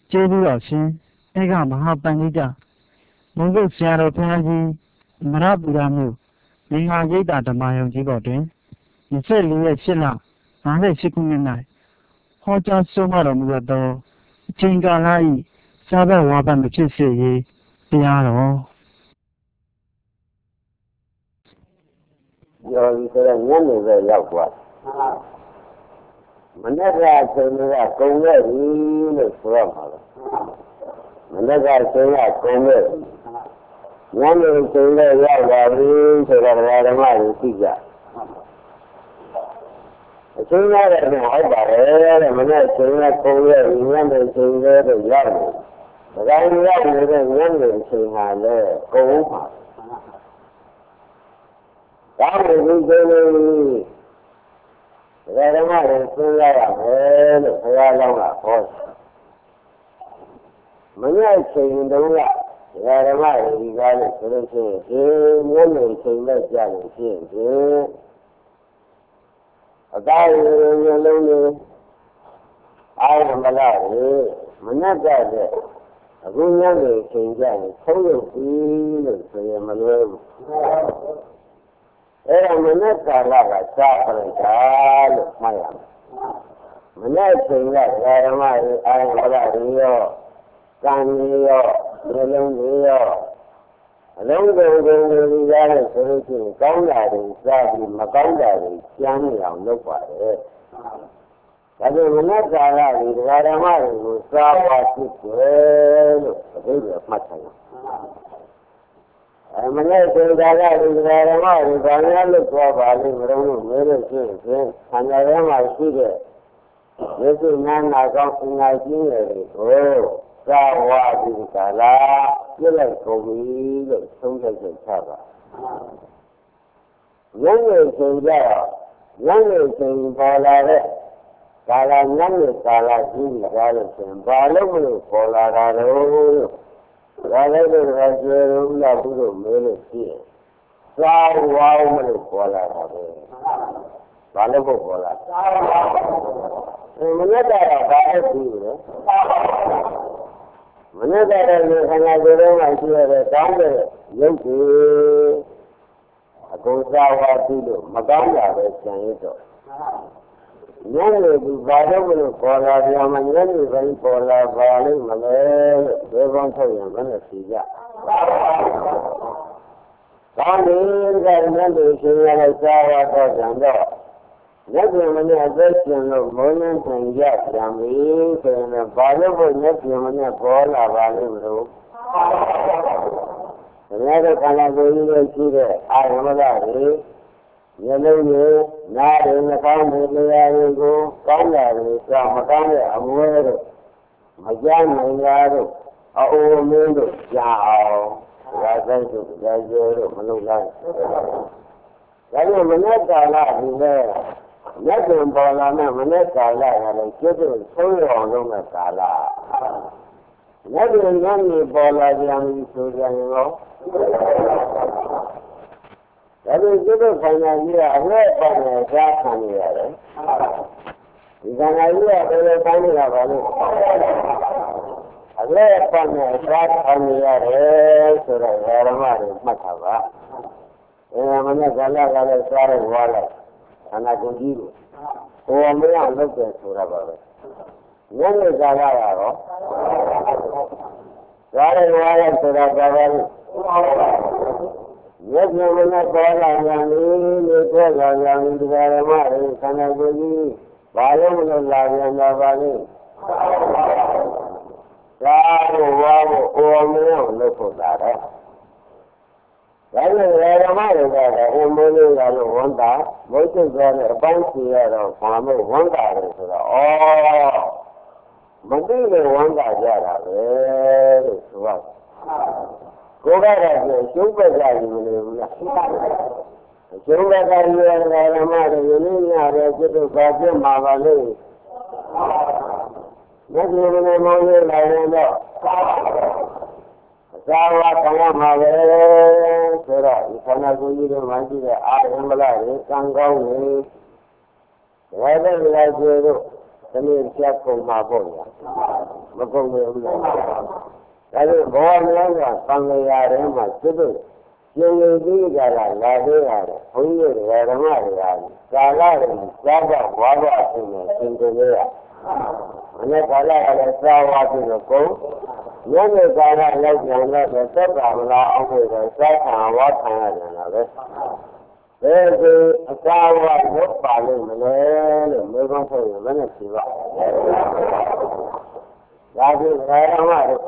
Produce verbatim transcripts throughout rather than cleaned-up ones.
ကျေးဇူးတော်ရှင်ဧကမဟာပန္နိတမုန်ကုတ်ဆရာတော်ဘုရားကြီးမရပူရမြို့မင်္ဂလာရိပ်သာဓမ္မယုံကြီးပေါ်တွင်ยี่สิบสี่ရက်ရှစ်လห้าสิบခုနှစ်၌ဟောကြားဆုံးမတော်မူသောအချိန်ကာလ၏စာဘတ်ဝါဘတ်မဖြစ်စေရေးတရားတော်ကျော်ဒီဆိုတော့ညနေပဲရောက်သွားမနေ့ကအချိန်ကကုန်ခဲ့ပြီလို့ဆိုရမှာလားမနေ့ကအချိန်ကကုန်ခဲ့ညနေအချိန်လည်းရောက်လာပြီဆိုတော့ဓမ္မဓမ္မကိုသိကြအချိန်ရတယ်နဲ့ဟုတ်ပါတယ်တဲ့မနေ့အချိန်ကကုန်ခဲ့ပြီညနေအချိန်လည်းတော့ရောက်နေဒါကြောင့်ရောက်နေတဲ့ညနေအချိန်ဟာလည်းကုန်ပါဒါမျိုးဒီလိုလေးဓမ္မတွေစဉ်းစားရမယ်လို့ဘုရားလောင်းကဟောမညအချိန်တုန်းကဓမ္မတွေဒီကားလို့ဆိုလို့ရှိရင်ဒီညနေချိန်နဲ့ကြာလို့ရှိရင်ဒီအသားရည်ရည်လုံးလေးအာရမလာရေမညတ်တဲ့အခုညနေချိန်ကြာရင်ဆုံးရုပ်ပြီးလို့ဆိုရင်မလွယ်ဘူးအဲ့ဒါမနေ့ကာလကစားပရိဒါလို့မှတ်ရမယ်။မနေ့ချိန်ကဓမ္မရေးအာရုံရည်ရောကံကြီးရောနှလုံးကြီးရောအလုံးစုံကုန်ကြီးရတဲ့ဆိုလို့ရှိရင်ကောင်းတာတွေစားပြီးမကောင်းတာတွေကျမ်းနေအောင်လုပ်ပါတယ်။ဒါကြောင့်မနေ့ကာလဒီဓမ္မတွေကိုစားပါဖြစ်တယ်လို့အသေးပဲမှတ်ထားရမယ်။မနေ့ကဒါကဒီဓမ္မတွေဘာများလို့ပြောပါလိမ့်မလို့လို့မဲလို့ရှိရင်ဆန္ဒထဲမှာရှိတဲ့ယေရှုနာနာကောင်းအင်္ဂါကြီးတွေကိုသာဝတိကာလာပြည့်လိုက်ကုန်ပြီလို့သုံးချက်ချက်ချပါ။ဉာဏ်နဲ့ချိန်ကြတော့ဉာဏ်နဲ့ချိန်ပေါ်လာတဲ့ကာလဉာဏ်နဲ့ကာလကြီးကြလို့ရှင်ဘာလို့မလို့ပေါ်လာတာတော့ဒါလည်းတော့ကျေရုံးလာဘူးလို့မဲလို့ရှိရင်သာဝါမလို့ပေါ်လာတာပဲဘာလို့ပေါ်လာမနေ့ကတော့ဘာအပ်ဘူးလဲမနေ့ကတော့ဒီခန္ဓာကိုယ်လုံးမှာရှိရတဲ့ကောင်းတဲ့ရုပ်တွေအကုန်သာဝါပြီးလို့မကောင်းတာပဲကျန်ရတော့ညနေဒီဘာလို့မလို့ပေါ်လာပြန်မညနေပိုင်းပေါ်လာပါလိမ့်မလဲလို့ဒီကောင်းထုတ်ရင်ဘယ်နဲ့ဖြေကြ။ကောင်းတယ်ကညနေရှင်ရလိုက်စားရတော့ကြံတော့ညနေမနေ့အသက်ရှင်လို့မုန်းနေပြန်ကြပြန်ပြီဆိုရင်ဘာလို့ဘုညနေမနေ့ပေါ်လာပါလိမ့်မလို့။ဒါနဲ့ခန္ဓာကိုယ်ကြီးရဲ့ရှိတဲ့အာရမဏတွေမျက်လုံးတွေနားတွေနှာခေါင်းတွေလျှာတွေကိုကောင်းတာတွေကြောင့်မကောင်းတဲ့အမွဲတို့မကြားနိုင်တာတို့အအိုမင်းတို့ကြားအောင်ရာဇိုက်တို့ရာဇိုတို့မလုပ်လိုက်ဒါကြောင့်မနေ့ကာလဒီလေလက်ကျင်ပေါ်လာနဲ့မနေ့ကာလရလည်းကျုပ်တို့ဆုံးရအောင်လုပ်တဲ့ကာလလက်ကျင်ညနေပေါ်လာပြန်ပြီဆိုကြရင်ရောဒါပေမဲ့ဒီလိုခန္ဓာကြီးကအလှည့်ပတ်နေစားခံနေရတယ်ဒီခန္ဓာကြီးကဘယ်လိုပိုင်းနေတာပါလဲအလှည့်ပတ်နေစားခံနေရတယ်ဆိုတော့ဓမ္မတွေမှတ်တာပါအဲမနေ့ကလည်းကလည်းစားရဝါလိုက်ခန္ဓာကိုယ်ကြီးကိုဟိုမရလုပ်တယ်ဆိုတာပါပဲညနေကလာတော့စားရဝါလိုက်ဆိုတာပါပဲရက်ပြမနဲ့ပေါ်လာပြန်ပြီလို့ပြောလာပြန်ပြီဒီဓမ္မတွေခန္ဓာကိုယ်ကြီးဘာလို့မလို့လာပြန်တော့ပါလဲသာလို့ဝါဖို့အိုမင်းအောင်လုပ်ဖို့လာတယ်ဒါနဲ့ဓမ္မတွေကတော့အိုမင်းလေးကလို့ဝန်တာမုတ်စိတ်ကလည်းအပိုင်းစီရတော့ဘာလို့ဝန်တာလဲဆိုတော့ဩမသိလို့ဝန်တာကြတာပဲလို့ဆိုရတယ်ကိုယ်ကတော့ကျုပ်ပဲကြည့်မလို့ဘူးလားကျုပ်ပဲကြည့်ရတဲ့ဓမ္မတွေယနေ့ညတော့ကျုပ်တို့ဘာပြမှာပါလဲမျက်စိနဲ့မောင်းရလာရင်တော့အစာဝါခံရမှာပဲဆိုတော့ဒီခန္ဓာကိုယ်ကြီးတွေမှရှိတဲ့အာရမဏတွေကံကောင်းနေတယ်လည်းလည်းကျေတို့တနေ့ချက်ကုန်မှာပေါ့ဗျာမကုန်ဘူးလားဒါလို့ဘောများကသံဃာထဲမှာစစ်လို့ရှင်ရည်ကြီးကလာလာသေးရတယ်ဘုန်းကြီးတွေဓမ္မတွေကကာလတွေစားကြဝါးကြအင်းနဲ့သင်ကြရမနေ့ကာလကလည်းစားဝါပြီးတော့ကုန်ညနေကာလလောက်ပြန်တော့သက်တာမလားအောင်လို့စားခံဝါခံရတယ်လားပဲဘယ်လိုအစာဝါရုပ်ပါလို့မလဲလို့မေးခွန်းထုတ်ရင်ဘယ်နဲ့ဖြေပါဒါပြီးဓမ္မတွေ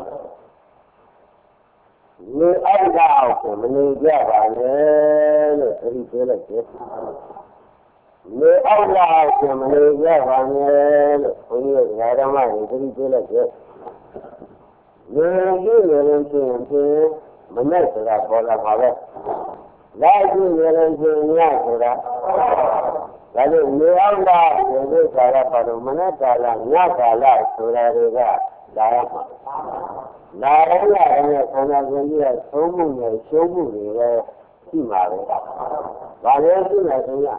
ဒီအောက်တော့ကိုမနေကြပါနဲ့လို့အရင်ပြောလိုက်တယ်ဒီအောက်တော့ကိုမနေကြပါနဲ့လို့ဘုန်းကြီးကဓမ္မတွေအရင်ပြောလိုက်တယ်ဒီလိုကြည့်နေရင်ချင်းမနဲ့ဆိုတာပေါ်လာပါပဲလိုက်ကြည့်နေရင်ချင်းညဆိုတာဒါလို့ဒီအောက်တော့ကိုဒီကာလပါတော့မနဲ့ကာလညကာလဆိုတာတွေကလာရမှာလာရတဲ့ခန္ဓာကိုယ်ကြီးကသုံးမှုနဲ့ရှုံးမှုတွေပဲရှိမှာပဲ။ဘာလဲရှိနေသလဲ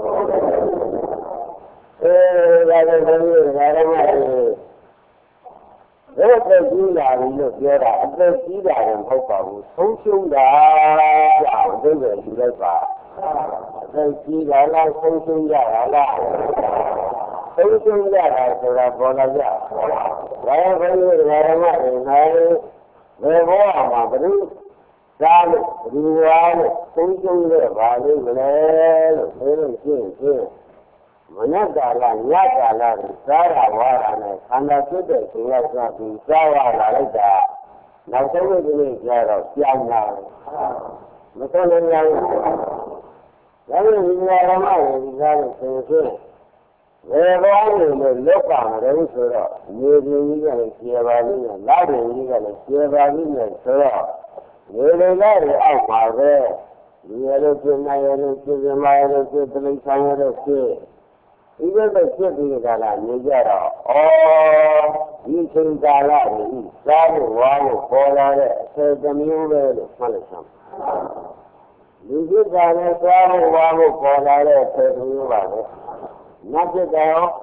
။အဲဒါလည်းဘုရားဓမ္မတွေဘယ်လိုကြည့်လာလို့ပြောတာအသက်ကြီးတာလည်းမဟုတ်ပါဘူး။ဆုံးရှုံးတာကြောင့်ဒီလိုယူလိုက်ပါ။အသက်ကြီးတာလားဆုံးရှုံးကြတာလား။ဆုံးရှုံးကြတာဆိုတာပေါ်လာကြ။ဘာဘယ်လိုဓမ္မတွေနိုင်ဘယ်ဘောမှာဘယ်လိုသားလို့ဘယ်လိုဝါလို့ဆုံးရှုံးတဲ့ဘာလို့မလဲလို့ပြောလို့ရှိရင်မနက်ကာလညကာလစားရဝါရနဲ့ခန္ဓာဖြစ်တဲ့ခြင်းရစပြီးစားရလာလိုက်တာနောက်ဆုံးဒီနေ့ကျတော့ပြန်လာတယ်မတော်နိုင်ဘူးဒါလို့ဒီဓမ္မတွေဒီကားလို့ဆိုရင်ဘယ်ဘောလို့လောကမှာလည်းဆိုတော့မြေပြင်ကြီးကလည်းကျေပါလိမ့်မယ်လာပြင်ကြီးကလည်းကျေပါလိမ့်မယ်ဆိုတော့မြေတွေလည်းအောက်ပါပဲဒီရလို့ပြင်နိုင်ရလို့ပြင်ပြမရလို့ပြင်ပြလိုက်ဆိုင်ရလို့ဖြစ်ဒီဘက်ဖြစ်ပြီးကြလားနေကြတော့ဩဒီချိန်ကာလကြီးစားလို့ဝါလို့ပေါ်လာတဲ့အစေတမျိုးပဲလို့မှတ်လိုက်စမ်းဒီကိစ္စနဲ့စားလို့ဝါလို့ပေါ်လာတဲ့အစေတမျိုးပါပဲနတ်ဖြစ်တယ်ရော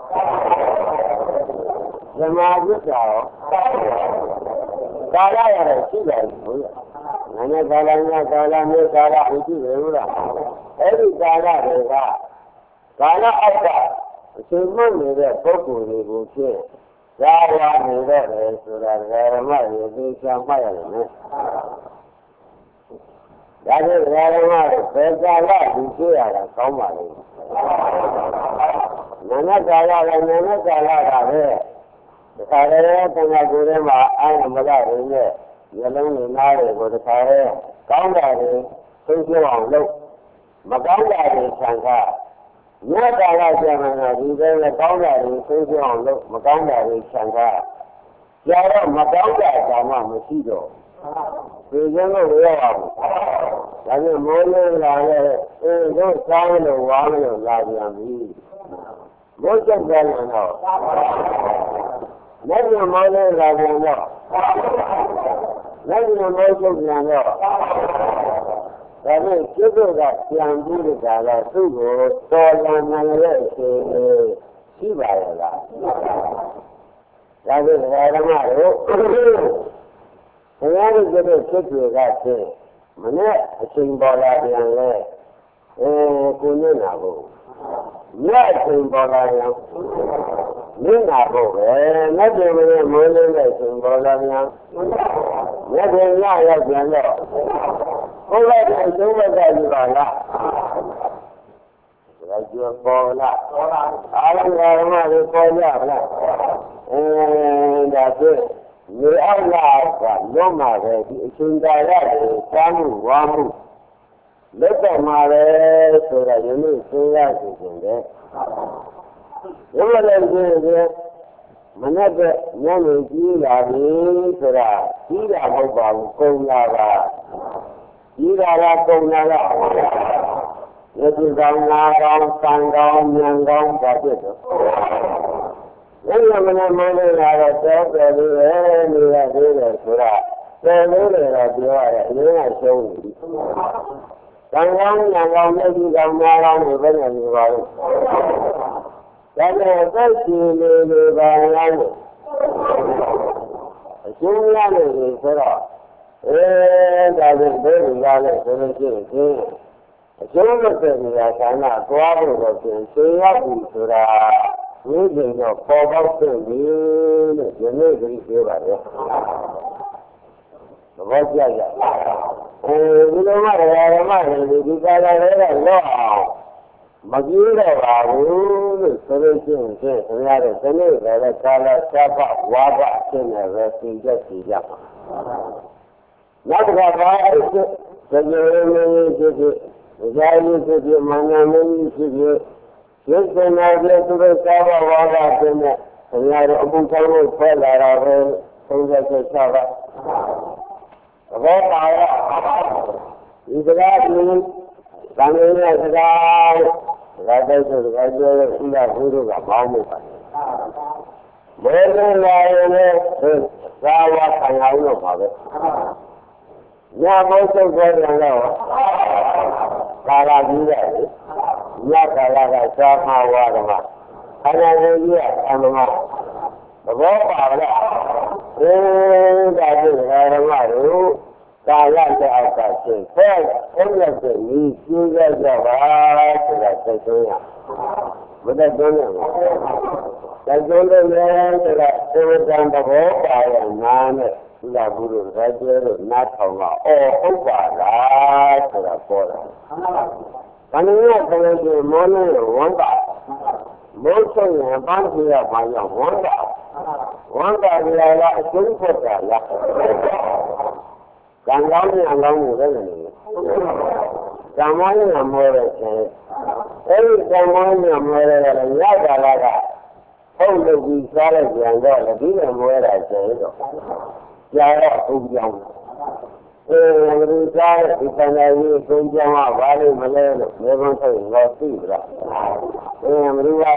ဓမ္မဖြစ်တယ်ရောကာလရတယ်ရှိတယ်ဟုတ်လားနည်းနည်းကာလညကာလမျိုးကာလအရှိတယ်ဟုတ်လားအဲ့ဒီကာလတွေကကာလအောက်ကအချိန်မှနေတဲ့ပုဂ္ဂိုလ်တွေကိုဖြင့်ဇာဝနေတဲ့တယ်ဆိုတာဓမ္မရေသိချာမှတ်ရတယ်နော်ဒါကြောင့်ဓမ္မတွေဘယ်ကာလဒီသိရတာကောင်းပါလိမ့်နာနကာလလည်းနာနကာလကပဲဒီခါရဲတန်ခါကိုယ်ထဲမှာအာရမလာရင်းနဲ့ရလုံးနေနားတွေကိုဒီခါရဲကောင်းတာတွေသိကျအောင်လုပ်မကောင်းတာတွေဆံခါညကာလကျမှန်တာဒီပဲကောင်းတာတွေသိကျအောင်လုပ်မကောင်းတာတွေဆံခါကြာတော့မကောင်းတာတောင်မှမရှိတော့ဒီကျင်းလို့ရပါဘူးဒါကြောင့်မိုးလေးလာတဲ့အဲတို့စားလို့ဝါလို့လာပြန်ပြီဘုရားကျမ်းကတော့လက်ရမောင်းလေးလာပြန်တော့လက်ရမောင်းချုပ်ပြန်တော့ဒါနဲ့ကျွတ်တို့ကပြန်ပြီးကြတာသူ့ကိုတော်လန်နိုင်ရဲ့အချိန်ရှိပါရဲ့လားဒါဆိုဓမ္မတို့ဘုရားတို့ကျွတ်ဖြစ်တွေကဖြစ်မနဲ့အချိန်ပေါ်လာပြန်လဲအဲကိုညနာဖို့ညအချိန်ပေါ်လာရင်မင်းနာဖို့ပဲနဲ့ပြင်မင်းမိုးလင်းတဲ့အချိန်ပေါ်လာပြန်ညပြင်ညရောက်ပြန်တော့ဘုရားကအကျိုးဘက်ကယူပါလားဒါကျော်ပေါ်လားပေါ်လားအားလုံးဓမ္မတွေပေါ်ကြလားအဲဒါဆိုဒီအောက်လာကလုံးမှာပဲဒီအချိန်ကာလကိုစားမှုဝါမှုလက်တော်မှာပဲဆိုတော့ယနေ့သိရစီခြင်းတဲ့ဘုရားလည်းဒီမနေ့ကညနေကြီးလာပြီဆိုတာကြီးတာမဟုတ်ပါဘူးကုန်လာတာကြီးတာကကုန်လာတာဒီဒီကောင်ငါကောင်စံကောင်မြန်ကောင်ပါဖြစ်တော့အဲ့ဒီမနေ့မှလည်းလာတော့တော်တယ်လို့နေရသေးတယ်ဆိုတာတယ်လို့လည်းပြောရတယ်အရင်ကရှုံးနေပြီ။ကံကောင်းညာကောင်းမျက်စိကောင်းနားကောင်းတွေပဲနေပါလို့ဒါနဲ့သက်ရှင်နေနေပါလားလို့အရှင်းရလို့ဆိုတော့အဲဒါဆိုဘယ်လိုလဲဆိုလို့ရှိရင်အကျိုးမဲ့တဲ့နေရာကဏ္ဍသွားဖို့တော့ပြင်သိရပြီဆိုတာဒီလိုတော့ပေါ်ပေါက်တဲ့ဒီလို့ဒီနေ့ကြီးပြောပါလေသဘောကျကြအဲဒီလိုမှဓမ္မတွေဒီကာလလေးကလော့အောင်မကြည့်တော့ပါဘူးလို့ဆိုလို့ရှိရင်ခင်ဗျားတို့ဒီနေ့လည်းကာလသဘဝါဘအဖြစ်နဲ့ပဲသိချက်သိကြပါနောက်တစ်ခါပါအဲ့ဒီဇေယျမင်းကြီးဖြစ်ဖြစ်ဇာတိဖြစ်ဖြစ်မန္တမင်းကြီးဖြစ်ဖြစ်ရုပ်စင်နာပြသူတို့သဘဝါဘအဖြစ်နဲ့ခင်ဗျားတို့အမှုဆောင်လို့ဖွဲ့လာတာပဲသုံးချက်ချက်ချပါဘောပါရဒီစကားကြီးသံဃာရဲ့စကားဒါတိုက်ဆိုစကားပြောလို့ဥဒ္ဒဘုရားကမောင်းမှုပါမေတ္တာလာရင်လည်းသာဝခံရအောင်လို့ပါပဲညမောစုပ်ခေါ်တယ်တော့ကာလကြီးတယ်ညကာလကသာမဝါဒမှာခန္ဓာကိုယ်ကြီးကအမှန်မှာသဘောပါလားအဲဒါကိုဓမ္မတို့ကာလတဲ့အောက်ကသိဖဲဘုရားရဲ့ဤကျိုးရကြပါဆိုတာသိဆုံးရမတတ်တော့ဘူးသိဆုံးလို့လည်းဆိုတာသေဝတံသဘောပါရနာနဲ့ဒီလာဘူးလို့ဒါကျဲလို့နားထောင်တော့အော်ဟုတ်ပါလားဆိုတာပေါ်တယ်။ဘာလို့လဲဆိုရင်မောနဲ့ဝမ်းတာမိုးဆုံးရင်ပန်းကြီးရပါကြောင့်ဝမ်းတာဝမ်းတာကြလားအကျဉ်းဖက်တာလားကံကောင်းနဲ့အကောင်းကိုလည်းနေတယ်။ကံမောင်းနဲ့မောတဲ့ခြင်းအဲဒီကံမောင်းနဲ့မောတဲ့ကလည်းညတာလာကဟုတ်လို့ပြီးစားလိုက်ကြံတော့လည်းဒီလိုမောတာကျဲတော့ကြာတော့အုပ်ကြောင်းအဲဘယ်လိုစားတဲ့ဒီတန်တိုင်းကြီးအုပ်ကြောင်းကဘာလို့မလဲလို့မေခွန်းထုတ်တော့သိပြီလားအဲမလို့ပါ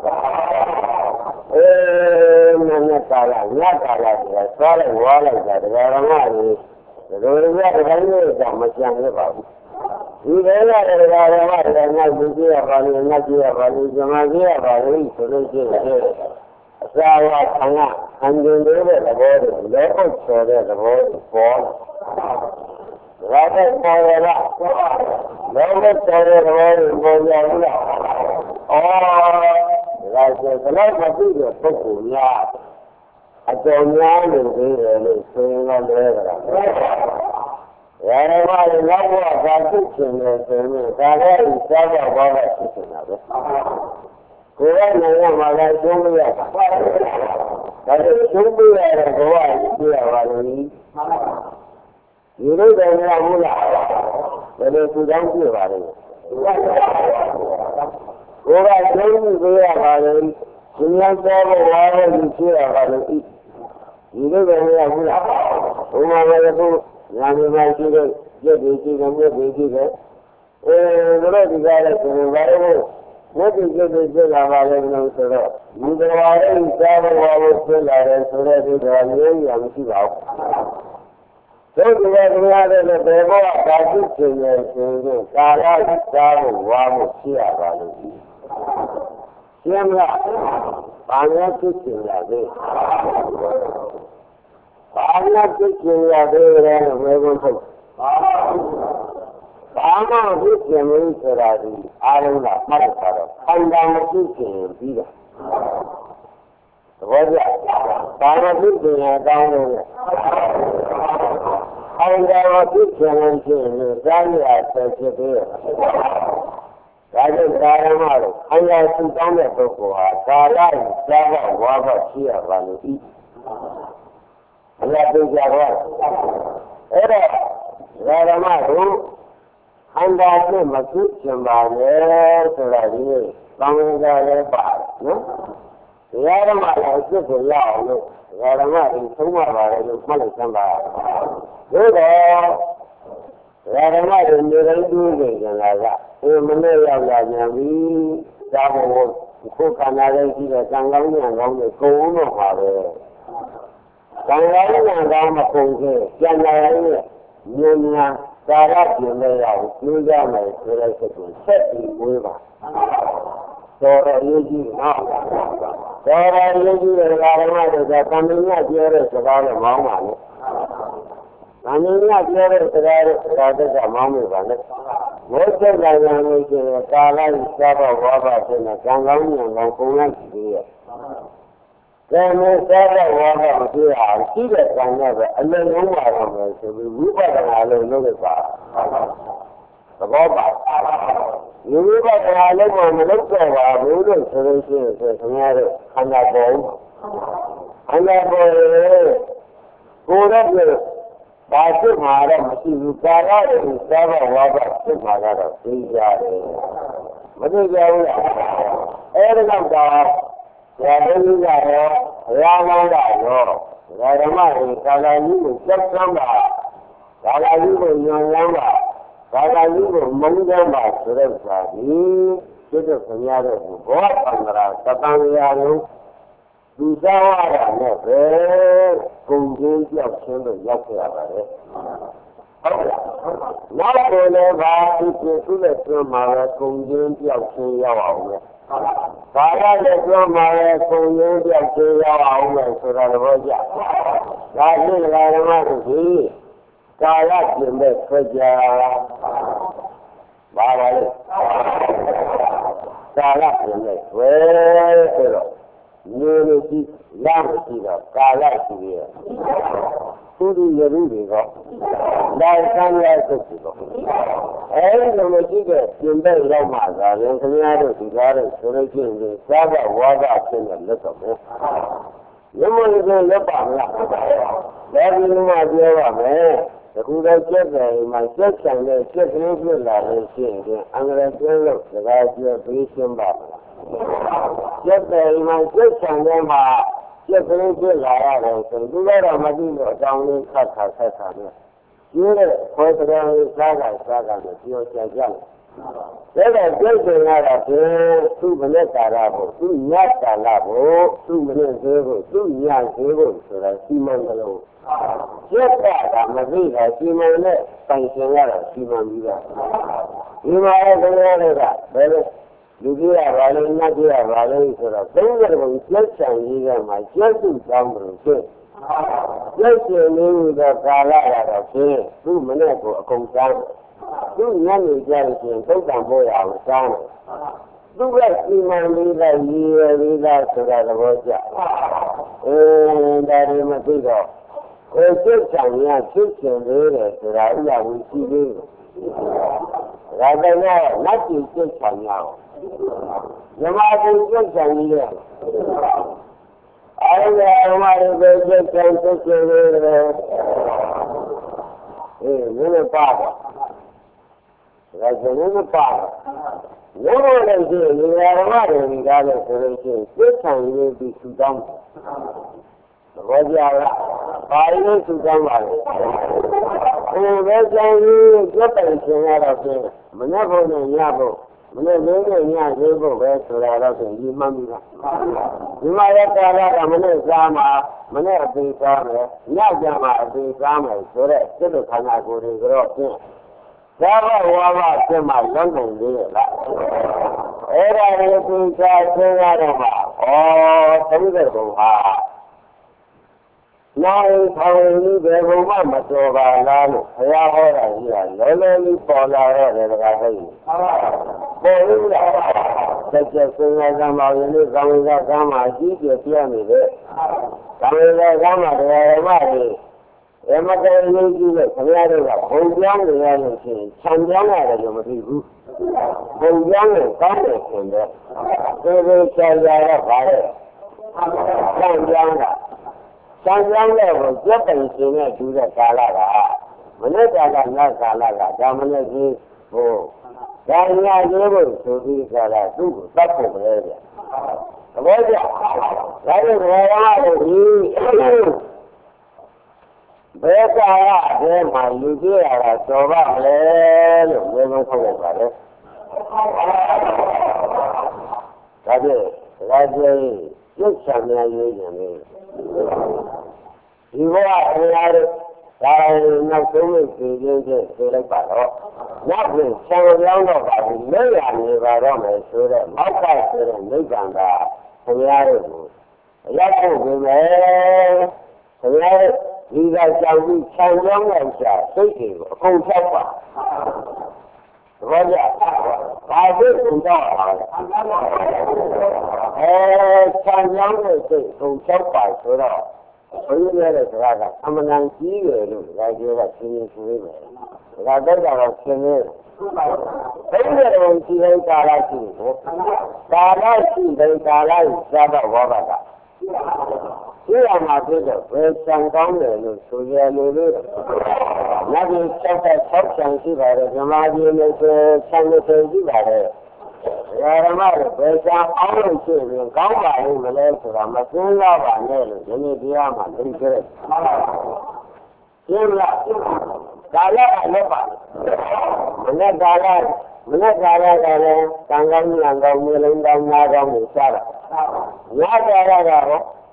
အဲနည်းနည်းကာလညတာလာကစားလိုက်ဝါလိုက်တာတရားဓမ္မကြီးဒီလိုရတဲ့တိုင်းလေးကမကြံရပါဘူးဒီလိုရတဲ့တရားဓမ္မတွေနောက်ကြည့်ရပါလိမ့်နောက်ကြည့်ရပါလိမ့်ဇမကြည့်ရပါလိမ့်ဆိုလို့ရှိရင်အစာဝခံရအန်ကျင်တဲ့သဘောတွေလက်အုပ်ဆိုတဲ့သဘောပေါ်လာတဲ့ပေါ်ရလားလက်အုပ်ဆိုတဲ့သဘောတွေပေါ်ရလားအော်ဒါဆိုဘယ်လောက်မသိတဲ့ပုဂ္ဂိုလ်များအကြောင်းများလို့ပြောတယ်လို့ဆိုရင်လည်းလဲကြတာ။ရာဇဝါလည်းနောက်ဘဝသာဖြစ်ခြင်းနဲ့ဆိုရင်ဒါလည်းသာဘဝဘောကဖြစ်နေတာပဲ။ကိုယ်ကနိုင်ငံမှာလည်းကျုံးလို့ရတာ။ဒါပေမဲ့ကျုံးလို့ရတဲ့ဘဝကိုပြရပါလို့ဒီလိုတယ်မဟုတ်လား။ဘယ်လိုသူတောင်းပြပါလဲ။ကိုယ်ကကျုံးလို့ပြရပါလို့ဒီလိုသောဘဝကိုပြရပါလို့ဒီလိုပဲမဟုတ်လားဘုမာမရဖို့ညာနေမှရှိတဲ့ပြည့်ပြီးရှိတဲ့မြတ်ပြီးရှိတဲ့အဲတို့ဒီကားလည်းဆိုဘာလို့မြတ်ပြီးပြည့်ပြီးဖြစ်လာပါလဲလို့ဆိုတော့ဒီတော်ရဲ့သာဘဝကိုဖြစ်လာတယ်ဆိုတဲ့ဒီတော်မျိုးရမရှိပါဘူးတို့ဒီကတရားတဲ့ဘယ်ဘောသာသိခြင်းရဲ့ဆိုရင်ကာလသာဘဝကိုဖြစ်ရပါလို့ရှင်းမလားဘာများဖြစ်ခြင်းလဲဘာများဖြစ်ခြင်းရသေးတယ်လို့ပြောဖို့ထုတ်ဘာမှဖြစ်ခြင်းမရှိဆိုတာဒီအားလုံးကမှတ်ထားတော့ခန္ဓာမဖြစ်ခြင်းပြီးတာသဘောကျဘာမှဖြစ်ခြင်းအကောင်းလို့ခန္ဓာမဖြစ်ခြင်းဖြစ်လို့ဇာတိအဆက်ဖြစ်သေးတယ်ဒါကြောင့်ကာရမလို့အင်္ဂါစုတောင်းတဲ့ပုဂ္ဂိုလ်ဟာကာလကိုစားဖို့ဝါဖို့ရှိရပါလို့ဤအလားတူကြတော့အဲ့တော့ကာရမတို့အင်္ဂါနဲ့မဖြစ်ချင်ပါနဲ့ဆိုတာဒီကောင်းကြလည်းပါနော်ကာရမလည်းအစ်ကိုရအောင်လို့ကာရမကိုသုံးပါပါလေလို့မှတ်လိုက်စမ်းပါသို့တော့ရာဓမ္မတွေနေတိုင်းတူးနေကြတာကအဲမနဲ့ရောက်လာပြန်ပြီသာဘဝခုခန္ဓာရဲ့ရှိတဲ့ကံကောင်းဉာဏ်ကောင်းတွေကုန်တော့ပါပဲကံကောင်းဉာဏ်ကောင်းမကုန်သေးကျန်လာရဲ့ဉာဏ်များသာရပြင်လဲရအောင်ကျိုးကြမယ်ဆိုတဲ့စိတ်ကိုဆက်ပြီးဝေးပါတော်တော်ရေးကြည့်နော်တော်တော်ရေးကြည့်တဲ့ဓမ္မတွေကသံဃာပြောတဲ့စကားနဲ့မောင်းပါနဲ့သံဃာပြောတဲ့စကားတွေဒါတက်ကမောင်းနေပါနဲ့ဘုရားနိုင်ငံလို့ရှိရင်ကာလကြီးစားတော့ဝါပါဖြစ်နေကံကောင်းဉာဏ်ကောင်းပုံလိုက်ကြည့်ရဲ့ကံနဲ့စားတော့ဝါပါမဖြစ်အောင်ရှိတဲ့ကံနဲ့ပဲအလုံးလုံးပါတော့မယ်ဆိုပြီးဝိပဿနာလို့လုပ်ရပါသဘောပါဒီဝိပဿနာလုံးမလုပ်တော့ပါဘူးလို့ဆိုလို့ရှိရင်ဆိုခင်ဗျားတို့ခန္ဓာပေါ်ခန္ဓာပေါ်ကိုယ်တော့ဘာဖြစ်မှာတော့မရှိဘူးကာလကိုစားတော့ဝါပါဖြစ်မှာကတော့သိကြတယ်မသိကြဘူးလားအဲဒီတော့ကရာဇဝိကရောရာမောင်းတာရောဓမ္မတွေကာလကြီးကိုစက်ဆမ်းပါကာလကြီးကိုညွန်ရမ်းပါကာလကြီးကိုမုန်းကြမ်းပါဆိုတဲ့စာကြီးကျွတ်ခင်ဗျားတို့ကိုဘောပန္နရာသတ္တန်ရာလုံးသူစားရတာနဲ့ပဲကုန်ကျင်းပြောက်ခြင်းလို့ရောက်ခဲ့ရပါတယ်ဟုတ်လားနောက်ကိုလည်းဘာဖြစ်ဖြစ်သူ့လက်ကျွမ်းမှာပဲကုန်ကျင်းပြောက်ခြင်းရောက်အောင်လေဘာသာလက်ကျွမ်းမှာပဲကုန်ကျင်းပြောက်ခြင်းရောက်အောင်လေဆိုတာသဘောကျဒါဖြင့်ဓမ္မတို့ဒီကာလပြင်မဲ့ထွက်ကြဘာပါလဲကာလပြင်မဲ့ဝဲဆိုတော့နေလို့ကြည့်ရမရှိတော့ကာလရှိသေးရဲ့သူတို့ရရုတွေကလိုက်ဆန်းရစုပ်တော့အဲဒီလိုမရှိတဲ့ပြင်ပရောက်မှသာရင်ခင်ဗျားတို့ဒီကားတို့ဆိုလို့ရှိရင်စားကဝါကဖြစ်နေလက်တော့မယ်ရမလို့ဆိုလက်ပါမလားဒါဒီမှာပြောပါမယ်တခုတော့ကျက်တယ်မှာကျက်ချင်တဲ့ကျက်ကလေးဖြစ်လာလို့ရှိရင်အင်္ဂလိပ်ကျဲလို့စကားပြောပြီးရှင်းပါမလားကျက်တယ်မှာကျက်ချင်တဲ့မှာကျက်ကလေးဖြစ်လာရတယ်ဆိုသူကတော့မသိလို့အကြောင်းလေးခတ်ခါဆက်ခါနဲ့ကျိုးတဲ့ခေါ်စကားလေးစားကစားကနဲ့ပြောချကြတယ်ဒါကကျက်တယ်ကတော့ဖြင့်သူ့မနဲ့ကာလဖို့သူ့ညကာလဖို့သူ့မနဲ့သေးဖို့သူ့ညသေးဖို့ဆိုတာစီမံကလေးကျက်ကကမသိတာစီမံနဲ့ပိုင်ရှင်ရတာစီမံပြီးတာဒီမှာလည်းတရားတွေကဘယ်လိုလူကြီးရပါလဲနတ်ကြီးရပါလဲဆိုတော့သုံးရတဲ့ဘုံကျက်ဆံကြီးကမှကျက်စုတောင်းလို့ဖြစ်ကျက်ရှင်လေးကကာလရတော့ဖြင့်သူ့မနဲ့ကိုအကုန်စားသူ့ညနေကြလို့ရှိရင်သုတ်တံပို့ရအောင်စားတယ်သူကစီမံလေးကရည်ရည်လေးကဆိုတာသဘောကျအဲဒါတွေမသိတော့ကိုယ်စိတ်ချင်ရဖြစ်ချင်သေးတယ်ဆိုတာဥပဝီရှိသေးတယ်ဒါပေမဲ့နတ်ကြီးစိတ်ချင်ရအောင်ဓမ္မကြီးစိတ်ချင်ရအောင်အဲ့ဒါဓမ္မကြီးစိတ်ချင်စိတ်ချင်သေးတယ်အေးနည်းနည်းပါတော့ဒါကျနည်းနည်းပါတော့ဘုရားလည်းရှိနေရာဓမ္မတွေကားလို့ဆိုလို့ရှိရင်စိတ်ချင်ရပြီးသူတောင်းသဘောကျလားဘာလို့သူကောင်းပါလဲအဲဒါကြောင့်ဒီကျက်ပိုင်ရှင်ရတော့ဖြင့်မနေ့ဘုံနဲ့ညဘုံမနေ့လေးနဲ့ညသေးဖို့ပဲဆိုတာတော့ဖြင့်ဒီမှန်ပြီလားဒီမှာရတာကမနေ့စားမှာမနေ့အသေးစားမယ်ညကြမှာအသေးစားမယ်ဆိုတော့စိတ်တို့ခန္ဓာကိုယ်တွေကတော့ဖြင့်သာဘဝါဘဖြစ်မှလွန်နိုင်သေးရဲ့လားအဲ့ဒါကိုသင်္ချာသင်ရတော့မှာဩသုံးတဲ့ဘုံဟာနိုင်ထောင်ကြီးဘယ်ဘုံမှမတော်ပါလားလို့ဘုရားဟောတာကြီးကလောလောလေးပေါ်လာတော့တယ်တကားသိပေါ်လို့လားဆက်ချက်စဉ်းစားကြမှာယနေ့ကောင်းကကမ်းမှာအကြီးကျယ်ပြနေတယ်ကောင်းကကမ်းမှာတရားဓမ္မတွေဓမ္မတော်ရေးကြီးလို့ခင်ဗျားတို့ကဘုံပြောင်းနေရလို့ရှိရင်ခြံပြောင်းရတယ်လို့မသိဘူးဘုံပြောင်းနေကောင်းတယ်ဆိုတော့ဒီလိုဆရာရပါလေခြံပြောင်းတာဆံပြောင်းတဲ့ကိုကျက်တိုင်ရှင်နဲ့တူတဲ့ကာလကမနေ့ကကညကာလကဒါမနေ့ကြီးဟိုဒါညရေးဖို့ဆိုပြီးကြတာသူ့ကိုတတ်ဖို့ပဲဗျသဘောကျဒါကြောင့်ဘယ်မှာလို့ဒီဘယ်ကာလအဲမှာလူကြီးရတာတော်ပါလဲလို့ပြောလို့ခေါ်လိုက်ပါလေဒါကြောင့်ဒါကြည့်ကျက်ဆံများရေးနေတယ်ဒီဘဝအများတို့ဒါနောက်ဆုံးမိတ်ဆွေချင်းချင်းဆိုလိုက်ပါတော့နောက်ပြီးဆံပြောင်းတော့ပါပြီးလွတ်ရနေပါတော့မယ်ဆိုတော့မောက်ကဆိုတဲ့နိဗ္ဗာန်ကဘုရားတို့ကိုရောက်ဖို့ပြင်မယ်ဘုရားဒီကကြောင့်ဒီဆံပြောင်းလိုက်ချာစိတ်တွေကိုအကုန်ဖြောက်ပါဘောကြဘာဖြစ်ကုန်တော့ပါလဲအဲဆံပြောင်းတဲ့စိတ်အကုန်ဖြောက်ပါဆိုတော့ဘုရားရဲ့စကားကအမှန်တန်ကြီးတယ်လို့ဒါပြောတာရှင်းရှင်းဆိုနေတယ်။ဒါတော့ကတော့ရှင်းနေတယ်။ဘယ်လိုလဲရှိတဲ့ကာလရှိတယ်။ကာလရှိတဲ့ကာလကိုသာတော့ဘောပါက။ဒီအမှာပြတော့ဘယ်စံကောင်းတယ်လို့ဆိုရလို့လို့နတ်ကြီးချက်တဲ့၆ဆံရှိပါတယ်ဓမ္မကြီးနဲ့ဆိုဆံလို့ဆိုရှိပါတယ်။ဓမ္မတွေဘယ်စာအောင်လို့ရှိရင်ကောင်းပါလိမ့်မလဲဆိုတာမသိတော့ပါနဲ့လို့ဒီနေ့တရားမှာသိကြတယ်။ရှင်းလား။ကာလကလည်းပါမနေ့ကာလမနေ့ကာလကလည်းကံကောင်းဉာဏ်ကောင်းမျိုးလုံးကောင်းများကောင်းကိုစားတာ။ညကာလကတော့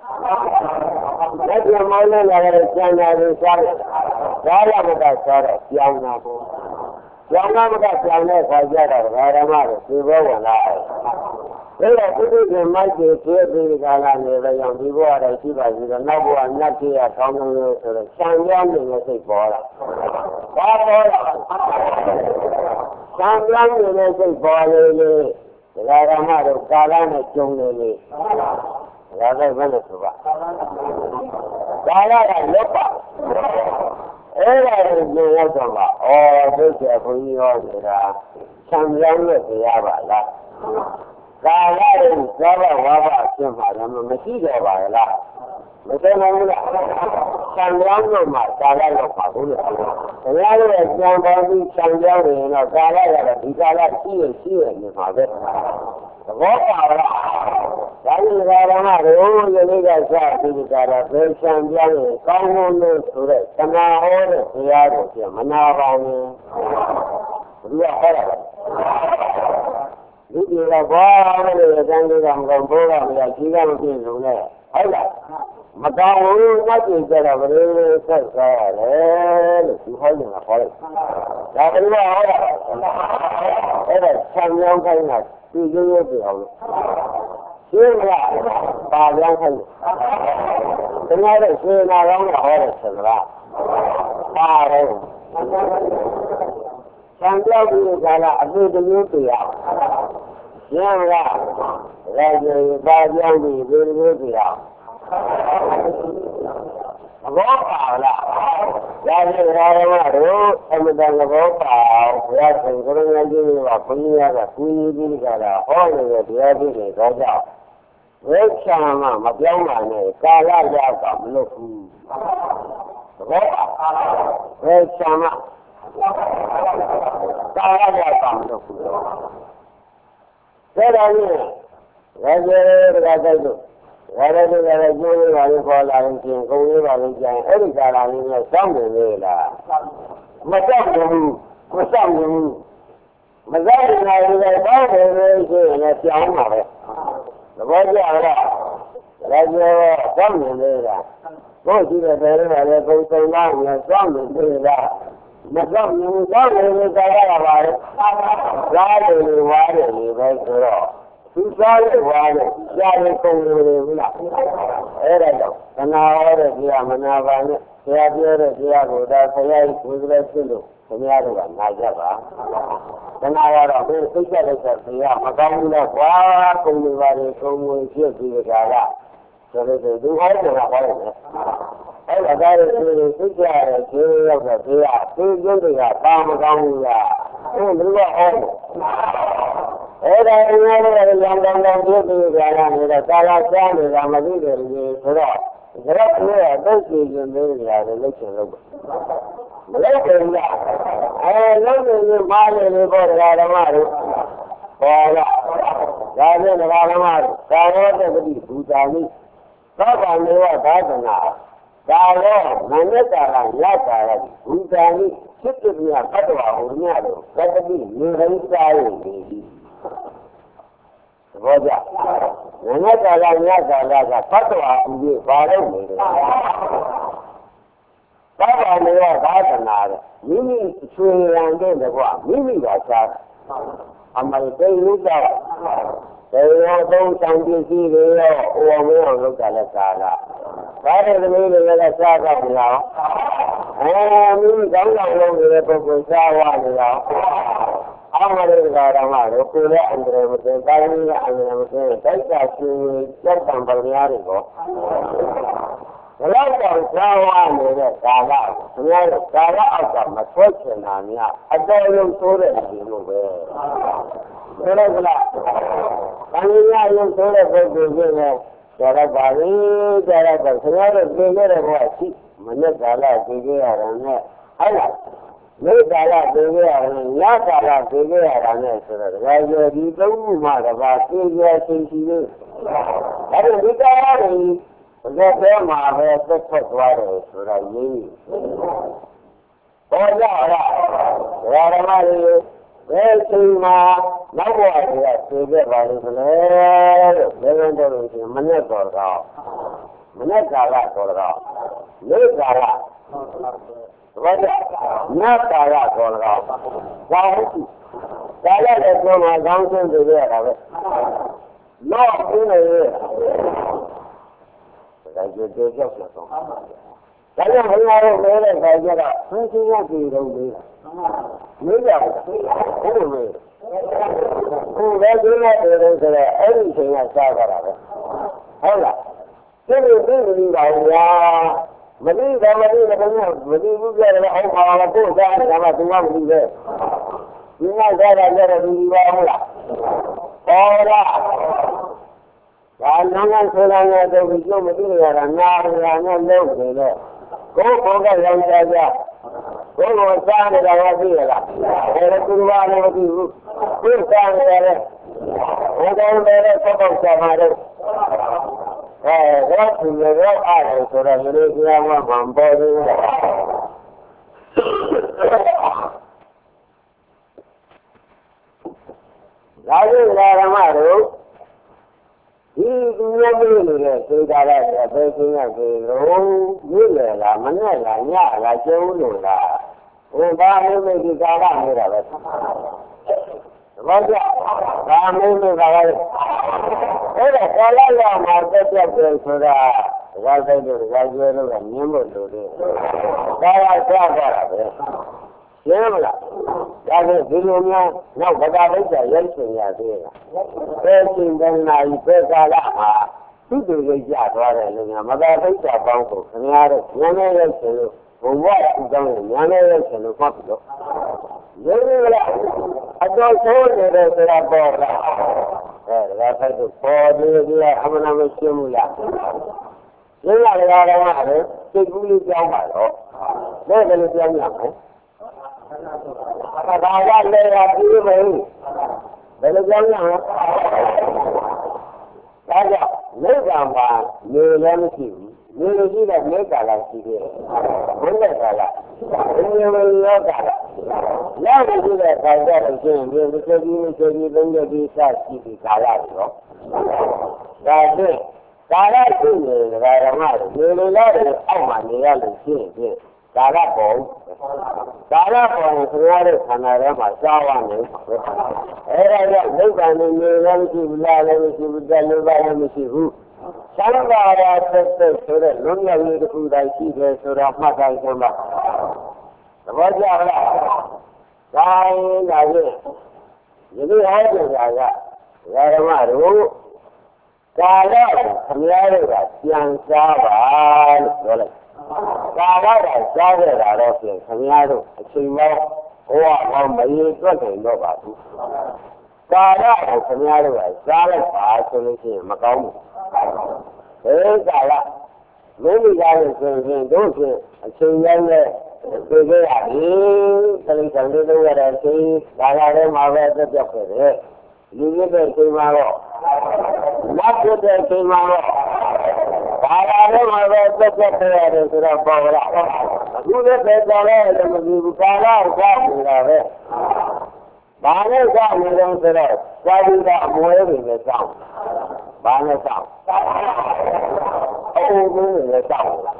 လက်ပြမောင်းနဲ့လည်းကျန်တာကိုစားတယ်။ကာလမကစားတော့ကြောင်းတာပေါ့။ကျောင်းသားမကကျောင်းတဲ့ခါကျတော့ဓမ္မတွေဒီဘောဝင်လာတယ်။ဒါတော့ပုထုဇဉ်မိုက်တွေကျေးပြီးကာလနေလည်းရောင်ဒီဘောရတယ်ရှိပါသေးတယ်။နောက်ဘဝညတ်ကြီးရကောင်းကောင်းလို့ဆိုတော့ဆံပြောင်းနေတဲ့စိတ်ပေါ်လာ။ဘာပေါ်လာ။ဆံပြောင်းနေတဲ့စိတ်ပေါ်လေလေဒကာဓမ္မတို့ကာလနဲ့ကျုံနေလေ။ဒါလည်းဘယ်လိုဆိုပါ။ကာလကလွတ်ပါအဲ့ဒါကိုပြောရတော့ပါဩဒုက္ခဘုန်းကြီးဟောနေတာဆံပြောင်းလို့တရားပါလားကာလရင်သောဘဝဘအဖြစ်မှာလည်းမရှိတော့ပါလားမသိနိုင်ဘူးလားဆံပြောင်းလို့မှကာလရောက်ပါဘူးလို့တရားရဲ့ကြံပေါ်ပြီးဆံပြောင်းရင်တော့ကာလရတော့ဒီကာလရှိရရှိရနေမှာပဲသဘောပါလားဒါကြီးကာရမတို့ယနေ့ကစပြီးဒီကာရဘယ်ဆံပြောင်းရင်ကောင်းလို့ဆိုတဲ့သနာဟောတဲ့တရားကိုပြန်မနာပါဘူးဘုရားဟောတာဒီဒီကဘာလို့လဲတန်ကြီးကမကောင်းဘိုးကမရကြီးကမပြည့်စုံနဲ့ဟုတ်လားမကောင်းဘူးငါ့ကြည့်ကြတော့ဘယ်လိုဆက်စားရလဲလို့ဒီဟောနေတာဟောလိုက်ဒါကလည်းဟောတာအဲ့ဒါဆံပြောင်းခိုင်းတာဒီလိုမျိုးပြောအောင်လို့ရှင်းလားပါပြောင်းခိုင်းတယ်တကယ်တော့ရှင်းနာကောင်းတာဟောတယ်ဆိုတော့ပါတယ်ဆံပြောင်းပြီးကြလားအမှုတစ်မျိုးတရားရှင်းလားဒါကြည့်ပါပြောင်းပြီးဒီလိုမျိုးတရားဘောပါလားဒါကြည့်ရမှာတော့အမှန်တန်ဘောပါဘုရားရှင်ကိုရဏကြီးကဘုန်းကြီးကကူညီပြီးကြတာဟောနေတဲ့တရားကြီးတွေတော့ကြောင့်ဝိချာမမပြောင်းပါနဲ့ကာလရောက်တာမလုပ်ဘူးဘောပါဝိချာမကာလရောက်တာမလုပ်ဘူးဒါတော့လေဒါကြည့်ရတဲ့တော့ဒါလည်းဒီကလည်းကျိုးလေးပါလို့ခေါ်လာရင်ချင်းကုံလေးပါလို့ကြရင်အဲ့ဒီကာလလေးနဲ့စောင့်နေလေလားမစောင့်ဘူးမစောင့်ဘူးမစောင့်နိုင်ဘူးလေတောင်းတယ်လို့ဆိုရင်လည်းပြောင်းမှာပဲသဘောကျလားဒါကြောစောင့်နေလေလားဘုရားရှိတဲ့တယ်လည်းလည်းကုံစုံသားနဲ့စောင့်နေလေလားမစောင့်ဘူးစောင့်နေလေကာလကပါလေလားတယ်ဝါတယ်ပဲဆိုတော့သူစားရဝါနဲ့ရှားရကုန်လို့ဘူးလားအဲ့ဒါတော့သနာဟောတဲ့တရားမနာပါနဲ့ဆရာပြောတဲ့တရားကိုဒါဆရာကြီးကိုယ်လည်းဖြစ်လို့ခင်ဗျားတို့ကနာကြပါသနာရတော့ဘယ်သိကြတဲ့တရားမကောင်းဘူးလားကွာကုန်နေပါလေကုန်ဝင်ဖြစ်ပြီးကြတာဆိုတော့သူဟောတယ်ကဟောတယ်အဲ့ဒါဒါလည်းသိကြတယ်ကျေရောက်တဲ့တရားသိကျုပ်တွေကပါမကောင်းဘူးလားအဲ့ဘယ်လိုဟောလဲအဲ့ဒါအများကြီးလည်းရံတန်တန်ပြည့်ပြီးကြတာနေတဲ့ကာလစားနေတာမသိတယ်ကြီးဆိုတော့ဒါတော့ကိုယ်ကသိကြည့်ရင်လေးရတယ်လို့ချင်လို့မလုပ်ဘူးလားအဲလုံးနေရင်မားနေလို့ပေါ်တယ်ဓမ္မတို့ဟောလားဒါနဲ့ဓမ္မဓမ္မတို့ကာရောတပတိဘူတာမိသောတာမေဝသာသနာဒါရောမနစ်ကာလရတာရဘူတာမိစိတ်တည်းကတ္တဝါဟိုမြတ်တို့ကတ္တိနေရင်းစားရည်ဒီဘောကြငါးကာလညကာလကသတ္တဝါဥပ္ပဘာလို့နေလဲသဘာပါနေရသာသနာတဲ့မိမိဆွေရန်တဲ့ကွာမိမိကစားအမရိကန်လူသားတေရောသုံးဆောင်ပစ္စည်းတွေရောအိုအောင်မအောင်လုပ်တာလည်းစားတာဒါတဲ့သမီးတွေလည်းစားကြမလားအဲမိမိကောင်းကောင်းလုပ်နေတဲ့ပုဂ္ဂိုလ်စားဝနေတော့အမရိကန်ဓမ္မတို့ကိုလည်းအန္တရာယ်မသိတိုင်းလည်းအန္တရာယ်မသိတိုက်ကြရှင်ကြောက်တံပညာတွေကိုဘလောက်တော့စားဝနေတဲ့ကာလခင်ဗျားတို့ကာလအောက်ကမထွက်ချင်တာများအတော်လုံးဆိုးတဲ့ဒီလိုပဲဆိုတော့ကလား။ဘာလို့များရုပ်ဆိုးတဲ့ပုဂ္ဂိုလ်ကြီးလဲ။ဒါတော့ပါလေ။ဒါတော့ခင်ဗျားတို့သိခဲ့တဲ့ဘဝရှိမနေ့ကာလသိခဲ့ရတာနဲ့ဟုတ်လား။နေ့ကာလသိခဲ့ရတာနဲ့ညကာလသိခဲ့ရတာနဲ့ဆိုတော့ဒါကြောဒီသုံးခုမှတပါးသိကြချင်းရှိလို့။ဒါပေမဲ့ဒီကာလကြီးဘယ်တော့မှပဲသက်သက်သွားတယ်ဆိုတာရင်း။ဘောကြလား။ဒါဓမ္မတွေဘယ်ချိန်မှာနောက်ဘဝတွေကသိခဲ့ပါလိမ့်မလဲလို့လည်းလည်းတော့လို့ရှိရင်မနဲ့တော်တော့မနဲ့ကာလတော်တော့နေ့ကာလဘာကြညကာလတော်တော့ဘာဟုတ်ကာလတဲ့ကောမှာကောင်းဆုံးသိရတာပဲတော့ပြင်းနေရဲ့ဒါကြည့်ကြည့်ကြောက်တော့ဒါကြောင့်ဘုရားတို့ပြောတဲ့ခါကျတော့ဆင်းရဲကြည့်တော့လေမေးကြဘူးဟုတ်တယ်မေးကိုယ်ပဲကျင်းတဲ့တယ်ဆိုတော့အဲ့ဒီချိန်ကစားကြတာပဲဟုတ်လားသိလို့သိလို့ပါဗျာမသိတော့မသိတော့ဘယ်မသိဘူးကြတယ်အောက်ပါလာကိုယ်စားနေတာမှသူမှမသိပဲဒီမှာစားတာကြတော့ဒီပါဟုတ်လားဟောလားဒါနန်းကဆိုလာတဲ့ဒီကျုပ်မသိရတာနာရရနဲ့လုံးတယ်လေကိုယ်ဘောကရောင်းကြကြကိုယ်ကိုစားနေတာမသိရလားအဲဒါသူဘာလည်းမသိဘူးကိုယ်စားနေတယ်ဘယ်ကောင်လဲတော့ပေါ့စားမှာတော့အဲဒါကသူရောအားတယ်ဆိုတော့ဒီလိုကြာမှမပေါ်ဘူးဒါကြောင့်ဓမ္မတို့ဒီသူများမျိုးနေတဲ့သိတာလည်းဘယ်ချင်းရပြေလို့မြို့လေလားမနဲ့လားညလားကျုံးလို့လားဟိုဘာမျိုးမျိုးဒီကာလနေတာပဲဘာကြဘာမျိုးမျိုးကလည်းအဲ့ဒါကာလရမှာတက်တက်တယ်ဆိုတာဒါစိတ်တို့ဒါကျွဲတို့ကမြင်လို့လို့လေကာလကြားကြတာပဲရှင်းမလားဒါဆိုဒီလိုများနောက်ဗကာလိစ္ဆာရိုက်ရှင်ရသေးလားဘယ်ချိန်တည်းနာရီဘယ်ကာလမှာသူ့သူလေးကြသွားတယ်လို့များဗကာလိစ္ဆာပေါင်းကိုခင်ဗျားတို့ဉာဏ်နဲ့ရိုက်ရှင်လို့ဘုံဘဝအကြောင်းကိုဉာဏ်နဲ့ရိုက်ရှင်လို့မှတ်ပြီးတော့ရုပ်ရည်လားအတော်ဆိုးနေတယ်ဆိုတာပေါ်လားအဲဒါကဖိုက်တော့ပေါ်နေပြီအမှန်မှရှင်းမှုလားရှင်းလာကြတော့လည်းစိတ်ကူးလေးကြောင်းပါတော့ဘယ်လိုကြောင်းရမလဲဘာသာလည်းရပြီးမယ်ဘယ်လိုကြောင့်လဲဒါကြောင့်နိဗ္ဗာန်မှာနေလည်းမရှိဘူးနေလို့ရှိတဲ့နိဗ္ဗာန်လည်းရှိသေးတယ်ဘုရားကလည်းဘုရားမရောကလည်းနောက်ရှိတဲ့ခါကျတော့ရှင်ဒီမစ္စည်းမရှိပြီးသုံးရပြီးစရှိပြီးကာလရောဒါဖြင့်ကာလရှိနေတဲ့ဓမ္မတွေနေလို့လည်းအောက်မှာနေရလို့ရှိရင်ကာလပေါ်ကာလပေါ်ရင်ခင်ဗျားတို့ခန္ဓာထဲမှာစားရမယ်အဲဒါကြောင့်နိဗ္ဗာန်နဲ့နေလည်းမရှိဘူးလားလည်းမရှိဘူးတလည်းပါလည်းမရှိဘူးသံဃာရသက်သက်ဆိုတဲ့လွန်မြောက်ရေးတစ်ခုတိုင်းရှိတယ်ဆိုတော့မှတ်တိုင်းစမ်းပါသဘောကျလားဒါရင်ဒါဖြင့်ဒီလိုဟောကြတာကဓမ္မတို့ကာလခင်ဗျားတို့ကပြန်စားပါလို့ပြောလိုက်ကာလကစားခဲ့တာတော့ပြင်ခင်ဗျားတို့အချိန်မောင်းဘဝမောင်းမရေတွက်နိုင်တော့ပါဘူးကာလကိုခင်ဗျားတို့ကစားလိုက်ပါဆိုလို့ရှိရင်မကောင်းဘူးဘယ်ကာလမင်းမိသားစုဆိုရင်တို့ဖြင့်အချိန်ရောက်တဲ့ပြေခဲ့ရပြီသတိဆောင်လေးလုပ်ရတဲ့အချိန်ကာလထဲမှာပဲတက်ပြောက်ခဲ့တယ်လူကြီးတဲ့အချိန်မှာတော့မတ်ဖြစ်တဲ့အချိန်မှာတော့ဘာသာနဲ့မှာပဲတက်တက်ပြရတယ်ဆိုတော့ပေါ်လာအခုလည်းပဲတော်လဲလည်းမကြည့်ဘူးကာလကောက်နေတာပဲဘာနဲ့ကောက်နေတော့ဆိုတော့သာဝိကအမွဲတွေနဲ့စောင့်ဘာနဲ့စောင့်အိုးကိုလည်းစောင့်ဒီ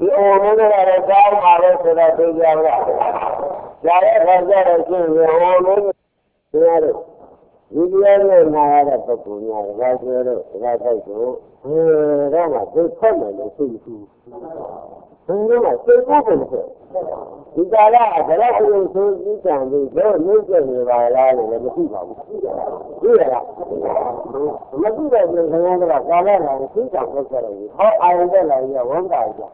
ဒီအိုမင်းတို့လည်းကောင်းပါလို့ဆိုတော့သိကြပါလား။ကြားတဲ့ခါကျတော့ရှင်းရင်အိုမင်းတို့ရတယ်ဒီပြောလို့နာရတဲ့ပုဂ္ဂိုလ်များဒါဆိုတော့ဒါတိုက်ကိုဟဲ့တော့မှသိဖတ်မယ်လို့သိဘူးဘယ်လိုမှသိဖို့ပဲဒီကာလကဘယ်တော့မှဆိုပြီးကြံပြီးတော့နှိမ့်ကျနေပါလားလို့လည်းမသိပါဘူးသိရလားမသိတဲ့ပြင်ခင်ဗျားကကာလလာသိကြဖို့ကြတယ်ဟောအာရုံတက်လာရင်ဝန်တာကြ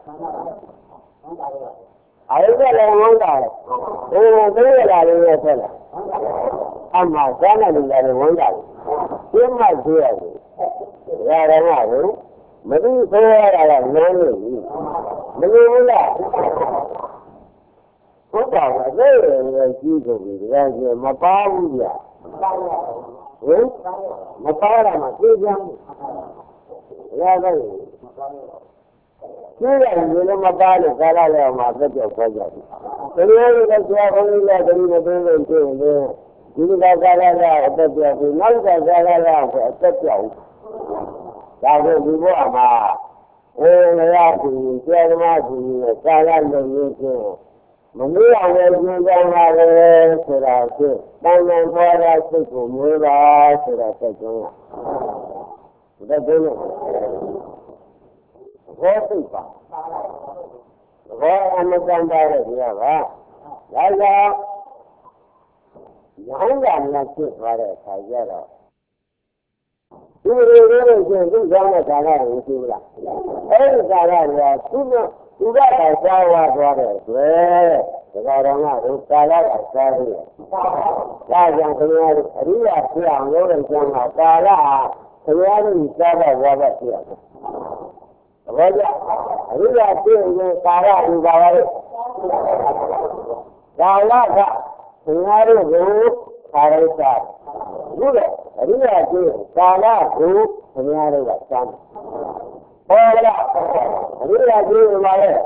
အာရုံတက်လာဝန်တာလေဘယ်လိုသိရလာလဲဆက်လာအမှဇာနဲ့လူလည်းဝန်တာပြင်းမှသိရတယ်ရရမှာဘူးမသိသေးရတာကနန်းလို့မလို့ဘူးလားဟုတ်ပါဘူးအဲ့ဒါကြီးကုန်ပြီဒါကမပါဘူးဗျာဟင်မပါရမှာသိကြမ်းရတယ်ကျိုးရတယ်လည်းမပါလို့ကာလလည်းမှာသက်ကြောက်ခေါ်ကြတယ်ဒီလိုလည်းကြာခေါင်းလေးလည်းဒီလိုသိလို့ကျိုးရင်ဒီလိုကာလလည်းအသက်ပြောက်ပြီးနောက်ကကာလလည်းအသက်ပြောက်ဒါကိုဒီဘဝမှာအေးမရဘူးကျေသမားကြီးနဲ့ကာလလုံးရင်းချင်းမမေ့အောင်လည်းကျင်းကြပါလေဆိုတာဖြင့်တန်တန်ပေါ်တဲ့စိတ်ကိုမျိုးပါဆိုတာဆက်ကျုံးရဒါတည်းလို့ဘောစိတ်ပါဘောအမတန်ပါတဲ့ဒီကပါဒါကြောင့်ရောင်းတာနဲ့ဖြစ်သွားတဲ့အခါကျတော့ဒီလိုလိုလိုချင်းသူ့ကြောင့်ကာလကိုသိဘူးလားအဲဒီကာလကသူ့သူကသာစားဝါသွားတဲ့အတွက်ဒါကြောင့်ငါတို့ကာလကစားရတယ်ဒါကြောင့်ခင်ဗျားတို့အရိယာဖြစ်အောင်လုပ်တဲ့ကြောင့်ကာလခင်ဗျားတို့စားတော့ဝါတော့ဖြစ်ရတယ်ဘာကြောင့်အရိယာဖြစ်ရင်ကာလဒီပါပါလေကာလကခင်ဗျားတို့ကိုခါရိုက်တာဘူးလေအရိယာကြီးကာလကိုခင်ဗျားတို့ကစမ်းဟောလားအရိယာကြီးကလည်းသ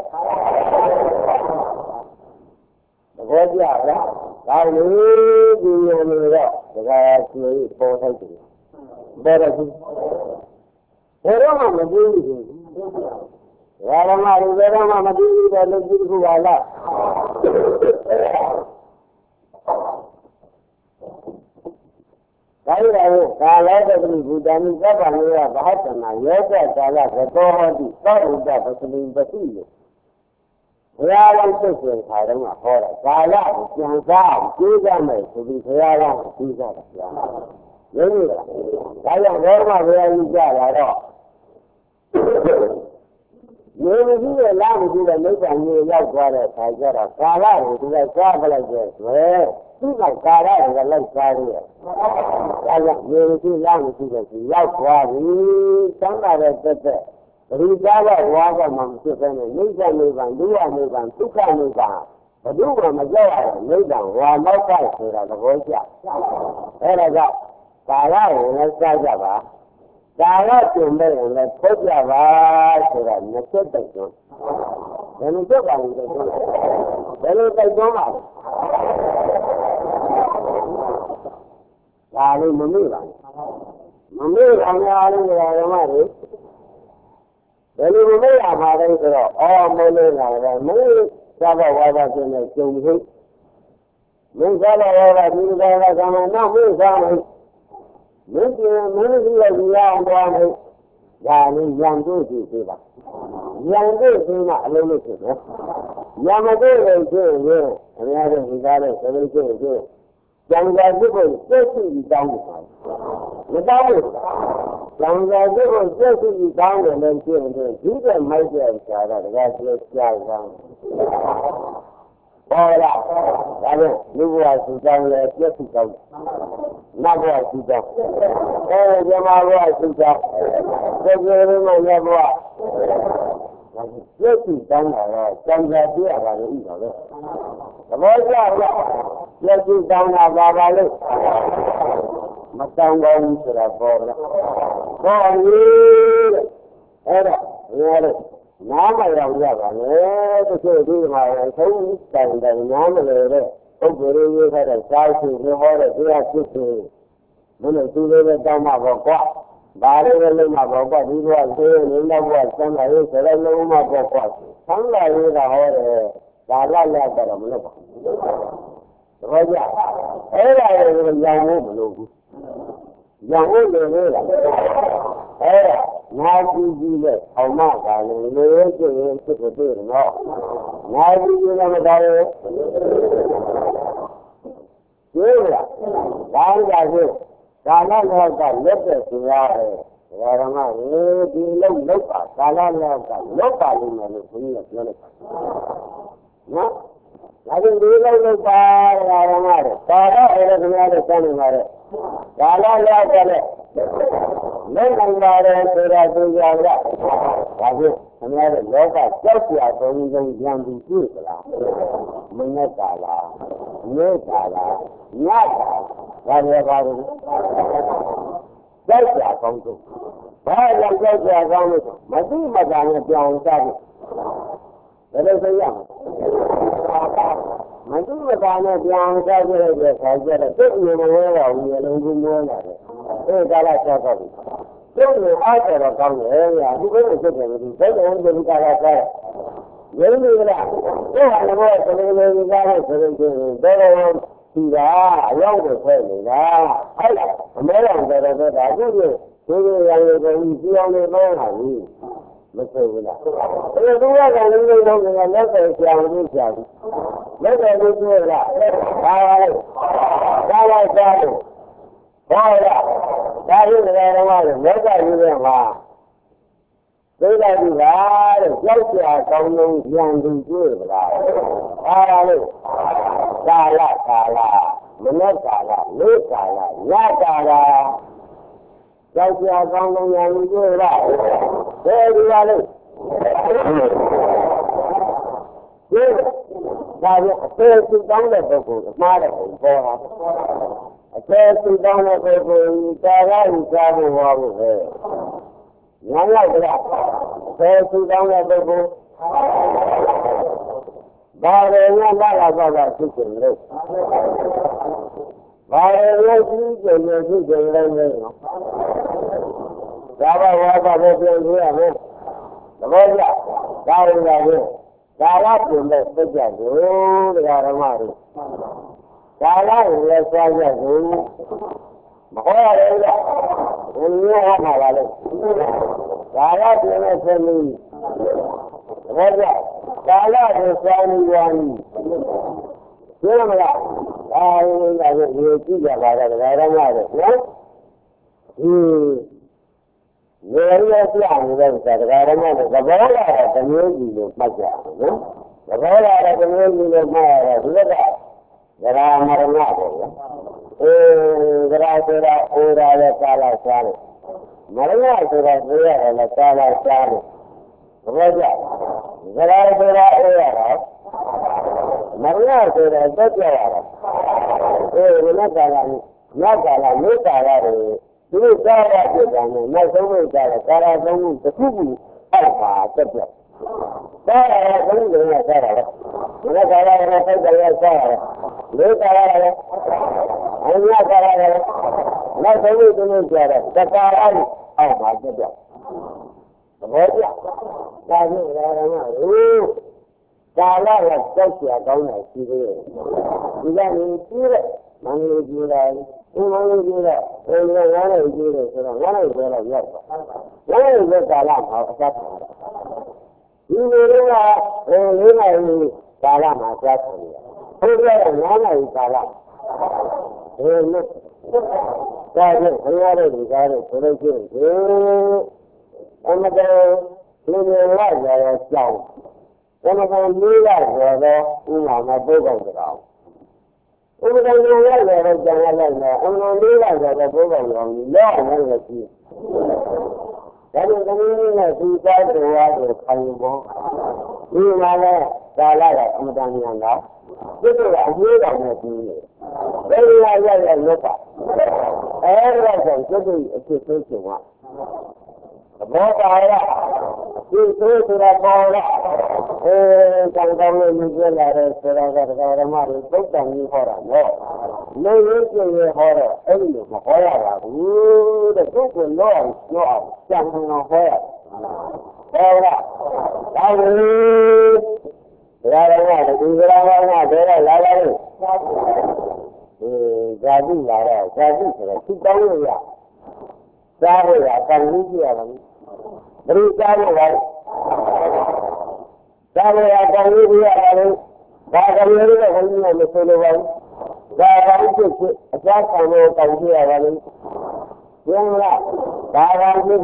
ဘောကျလားဒါလို့ဒီလိုမျိုးတော့ဒါကဆွေးပေါ်ထိုက်တယ်ဘယ်တော့ဘူးဘယ်တော့မှမပြီးဘူးရာမမတွေဘယ်တော့မှမပြီးဘူးတဲ့လူကြီးကပါလားဒါရည်ကာလတတိဘူတံသဗ္ဗံယောဘာဟတနာယောဂကာလသတောဟောတိသောဥဒ္ဒပသလိပတိလို့ဘုရားလုံးသိကျင်ခါတော့ဟောတာကာလကိုပြန်စားကျေးကြမယ်ဆိုပြီးဘုရားကကျေးကြတာဗျာရင်းနေတာဒါကြောင့်ဘောဓမဘုရားကြီးကြလာတော့မြေကြီးရဲ့လာမကြီးတဲ့မိစ္ဆာကြီးရောက်သွားတဲ့ခါကျတော့ကာလကိုဒီကစားပလိုက်တဲ့ဆိုသူကကာလကလိုက်စားရတယ်။ဒါကြောင့်မြေကြီးလာမကြီးတဲ့ကြီးရောက်သွားပြီ။သမ်းပါတဲ့တက်တဲ့ပရိသတ်ကဝါကမှမဖြစ်ဘဲနဲ့မိစ္ဆာနိဗ္ဗာန်ဒုက္ခနိဗ္ဗာန်ဒုက္ခနိဗ္ဗာန်ဘယ်သူမှမကြောက်ရတဲ့နိဗ္ဗာန်ဝါမောက္ခဆိုတာသဘောကျ။အဲဒါကြောင့်ကာလကိုလည်းစားကြပါကာလကျင်တဲ့ရင်လည်းထုတ်ကြပါဆိုတာနှစ်ချက်တိုက်တွန်းဘယ်လိုချက်ပါလဲတိုက်တွန်းဘယ်လိုတိုက်တွန်းပါလဲဒါလေးမမေ့ပါဘူးမမေ့အောင်များလို့ဓမ္မတွေဘယ်လိုမမေ့ရမှာလဲဆိုတော့အော်မလို့လာတယ်မင်းသာဘဝါဒကျင်းတဲ့ကျုံဖြစ်မင်းသာဘဝါဒဒီလိုကကမှနောက်မင်းစားမယ်မင်းကျင်မင်းကြီးရဲ့ဒီအောင်သွားမယ်ဒါလေးရံတို့ကြည့်သေးပါရံတို့သိမှအလုံးလို့ဖြစ်တယ်ရံမတို့လည်းဖြစ်ရင်အများကြီးဒီကားနဲ့သတိကျင့်ကျင့်ကြံကြပြုဖို့စိတ်ရှိတောင်းတယ်မတောင်းဘူးကြံကြပြုဖို့စိတ်ရှိတောင်းတယ်လည်းဖြစ်ရင်ဒီတဲ့မိုက်တဲ့ဆရာကတကယ်ပြောကြားကောင်းပေါ်လာဒါနဲ့လူဘဝစုတောင်းလည်းပြည့်စုံကောင်းနတ်ဘဝစုတောင်းအဲဒီဇမဘဝစုတောင်းသေကျေရမရဘဝပြည့်စုံတောင်းတာတော့ကြံကြပြရပါလို့ဥပါပဲသဘောကျလားပြည့်စုံတောင်းတာပါပါလို့မတောင်းပါဘူးဆိုတာပေါ်လာပေါ်ပြီအဲ့ဒါရရနားမရောက်ရပါနဲ့တချို့ဒီမှာအဆုံးတိုင်တိုင်နားမလဲတဲ့ပုဂ္ဂိုလ်ရေးထားတဲ့စာရှိဟောတဲ့တရားဖြစ်သူမလို့သူလေးပဲတောင်းမှာပေါ့ကွာဘာလို့လဲမှာပေါ့ကွာဒီကဆေးနေတော့ကွာဆန်းလာရေးဆိုတော့လုံးဝပေါ့ကွာဆန်းလာရေးကဟောတယ်ဒါလည်းလည်းတော့မလုပ်ပါဘူးသဘောကျအဲ့ဒါကိုရောင်ဖို့မလုပ်ဘူးရောင်ဖို့လည်းလေလားအဲ့ဒါနာကြည့်ကြည့်နဲ့အောင်မကလည်းလေကျင်းရင်ဖြစ်ကိုတွေ့တယ်နော်နာကြည့်ကြည့်လည်းမတော်ဘူးကျေးလားဒါကြဆိုကာလလောကလက်တဲ့ဆရာရဲ့ဓမ္မရေးဒီလုံးလောက်ပါကာလလောကလောက်ပါလိမ့်မယ်လို့ဘုရားပြောလိုက်နော်ဒါကြောင့်ဒီလုံးလောက်ပါဓမ္မရဲ့ကာလအဲ့ဒါခင်ဗျားတို့စမ်းနေပါတဲ့ကာလလောကလည်းလက်နိုင်ပါတယ်ဆိုတာသိကြလားဒါကြောင့်ခင်ဗျားတို့လောကကြောက်ကြသုံးသုံးကြံပြီးကြည့်ကြလားမနဲ့ကာလနေ့ကာလညကာလဘာလဲပါလို့ကြောက်ကြကောင်းဆုံးဘာကြောင့်ကြောက်ကြကောင်းလို့မသိမသာနဲ့ပြောင်းစားတယ်ဘယ်လိုသိရမလဲမသိမသာနဲ့ပြောင်းစားကြတဲ့ခါကျတော့သိနေမလို့တော့ဘူးလုံးကြီးမိုးလာတယ်အဲကာလဆောက်တော့ပြီသိနေအားကြတော့ကောင်းတယ်ညာဒီလိုဖြစ်တယ်ဒီဘယ်လိုဒီကာလဆောက်ရင်းနေလားအဲ့ဒါလည်းဘောကလေးလေးကားလို့ဆိုရင်ဘယ်လိုဒီကအရောက်ကိုဖွဲ့နေတာအဲ့ဒါအမဲတော်တော်တော်ဒါအခုဒီဒီရောင်ရည်ကိုကြည့်အောင်လေးပေါင်းတာဘူးမဆိုဘူးလားအဲ့ဒါသူကလည်းလေးလုံးကလက်ပဲဆရာမလို့ဆရာဘူးလက်ပဲလို့ပြောလားဒါပါလေဒါလိုက်စားလို့ဟောလားဒါရင်းတယ်တော့လည်းလောကကြီးထဲမှာသိတာဒီလားတဲ့ကြောက်ကြကောင်းလုံးပြန်ပြီးကြည့်ကြလားအားရလို့ကာလကာလမနက်ကာလနေ့ကာလညကာလကြောက်ကြကောင်းလုံးပြန်ပြီးကြည့်လားဘယ်ဒီလားလို့ဒီဒါရအသေးစိတ်တောင်းတဲ့ပုဂ္ဂိုလ်အမှားတဲ့ပုံပေါ်တာအသေးစိတ်တောင်းတဲ့ပုဂ္ဂိုလ်ကာလဥစားဖို့ဟောဖို့ပဲညာလိုက်ကြလားဆယ်ဆူတောင်းတဲ့ပုဂ္ဂိုလ်ဘာရယ်နဲ့လာလာပါပါသိကြလို့ဘာရယ်နဲ့သိကြလို့သိကြလို့လည်းနော်ဒါဘဝကပဲပြောရရမယ်သဘောကျဒါရည်ကပဲဒါလာပြင်တဲ့သိကြလို့တရားဓမ္မတွေဒါလာကိုလည်းဆွားကြလို့မဟောရဘူးလားဘယ်လိုဟောမှာပါလဲကာလပြည့်တဲ့ဆက်လို့ဘောကြကာလကိုစောင်းပြီးသွားပြီပြောမလားဒါရင်လည်းဒီကြည့်ကြပါတော့ဒါရမတော့နော်ဒီနေရပြနေတဲ့ဒါရမတော့သဘောလာတဲ့တမျိုးကြီးလို့မှတ်ကြအောင်နော်သဘောလာတဲ့တမျိုးကြီးလို့မှတ်ရတော့ဒီကဒရာမရဏပေါ့ဗျာအေးဒရာဆိုတာအိုရာတဲ့ကာလစားတယ်မရဏဆိုတာသိရတယ်လည်းကာလစားတယ်ဘယ်လိုကြဒရာဆိုတာအိုရတာမရဏဆိုတာတက်ကြရတာအေးဘယ်နဲ့ကာလညကာလနေ့ကာလတွေဒီလိုကာလဖြစ်တယ်နဲ့နောက်ဆုံးမိတ်ကာလကာလသုံးခုတစ်ခုခုအောက်ပါတက်ပြဒါရယ်ဘယ်လိုလဲဆက်ရတယ်ဒီကကာလနဲ့ဆက်တယ်ဆက်ရတယ်လေကာလလည်းအညကာလလည်းနောက်ဆုံးမိတ်တို့ကြတယ်တကာလအောက်ပါတက်ပြသဘောကျဒါကြောင့်ဓမ္မတို့ကာလကကြောက်ကြကောင်းတယ်ရှိသေးတယ်ဒီကနေကြီးတဲ့မန္တလေးကြီးတယ်ဒီမန္တလေးကြီးတဲ့ဘယ်လိုငါးလိုက်ကြီးတယ်ဆိုတော့ငါးလိုက်ဆိုတော့ရောက်သွားငါးလိုက်ကာလမှာအသက်ပါဒီလိုတော့အဲလေးနိုင်ကာလမှာကြားတယ်ဘုရားကငါးနိုင်ကာလဘယ်လိုဒါကြောင့်ဘုရားရဲ့ဒီကားကိုဆိုလို့ရှိရင်အမတော်လူတွေလာကြတော့ကြောက်ဘယ်လိုလေးရဆိုတော့ဥမာမပုတ်ကောက်ကြတော့ဥပဒေလိုရတော့ကြံရလိုက်တော့အမှန်လေးရဆိုတော့ပုတ်ကောက်ရောလော့နေလို့ရှိဒါကြောင့်သမီးနဲ့သူသားတော်ကိုခံယူဖို့ဒီမှာလဲကာလကအမှန်တရားကဒီလိုအရေးတော်နဲ့ပြီးနေဘယ်လိုရရရလို့ပါအဲ့ဒါကြောင့်ဒီလိုအဖြစ်ဆုံးချင်ကဘောပါရဒီဆိုဆိုတာပေါ်လာအဲကံကောင်းလို့မြင်လာတဲ့ဆိုတာကဓမ္မတွေသုတ်တန်ကြီးဟောတာနော်没人经营好了，哎呦，不好呀吧？有的都是老小，相声上好呀，好了，然后来来来，你来来来，来来来来，嗯，家里来了，家里去了，去单位呀，家里呀，单位去了，不是家里来，家里呀，单位去了，大概有这个问题，我们说的问。在往就是，家上面感觉我们行了，大概就是，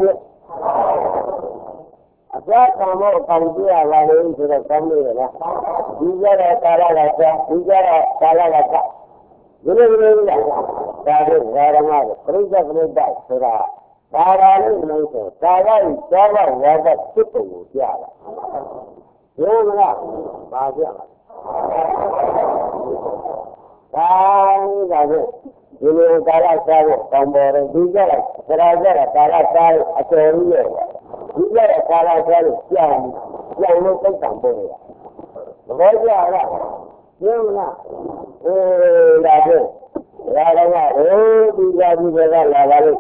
家上面感觉我们这个感觉了，你家的大来来家，你家的大来来家，有没有有的？大概我的嘛的，不是不是的，是吧？大概你们说，大概大概我的七十五下了，行了，发现了。Kami kami, ini kalau saya kompor juga lah, kerja kalau saya acori ya, juga kalau saya yang yang itu kompor ya. Kerja lah, ni mana? Eh, lagi, lagi lah, eh, juga juga lah lagi.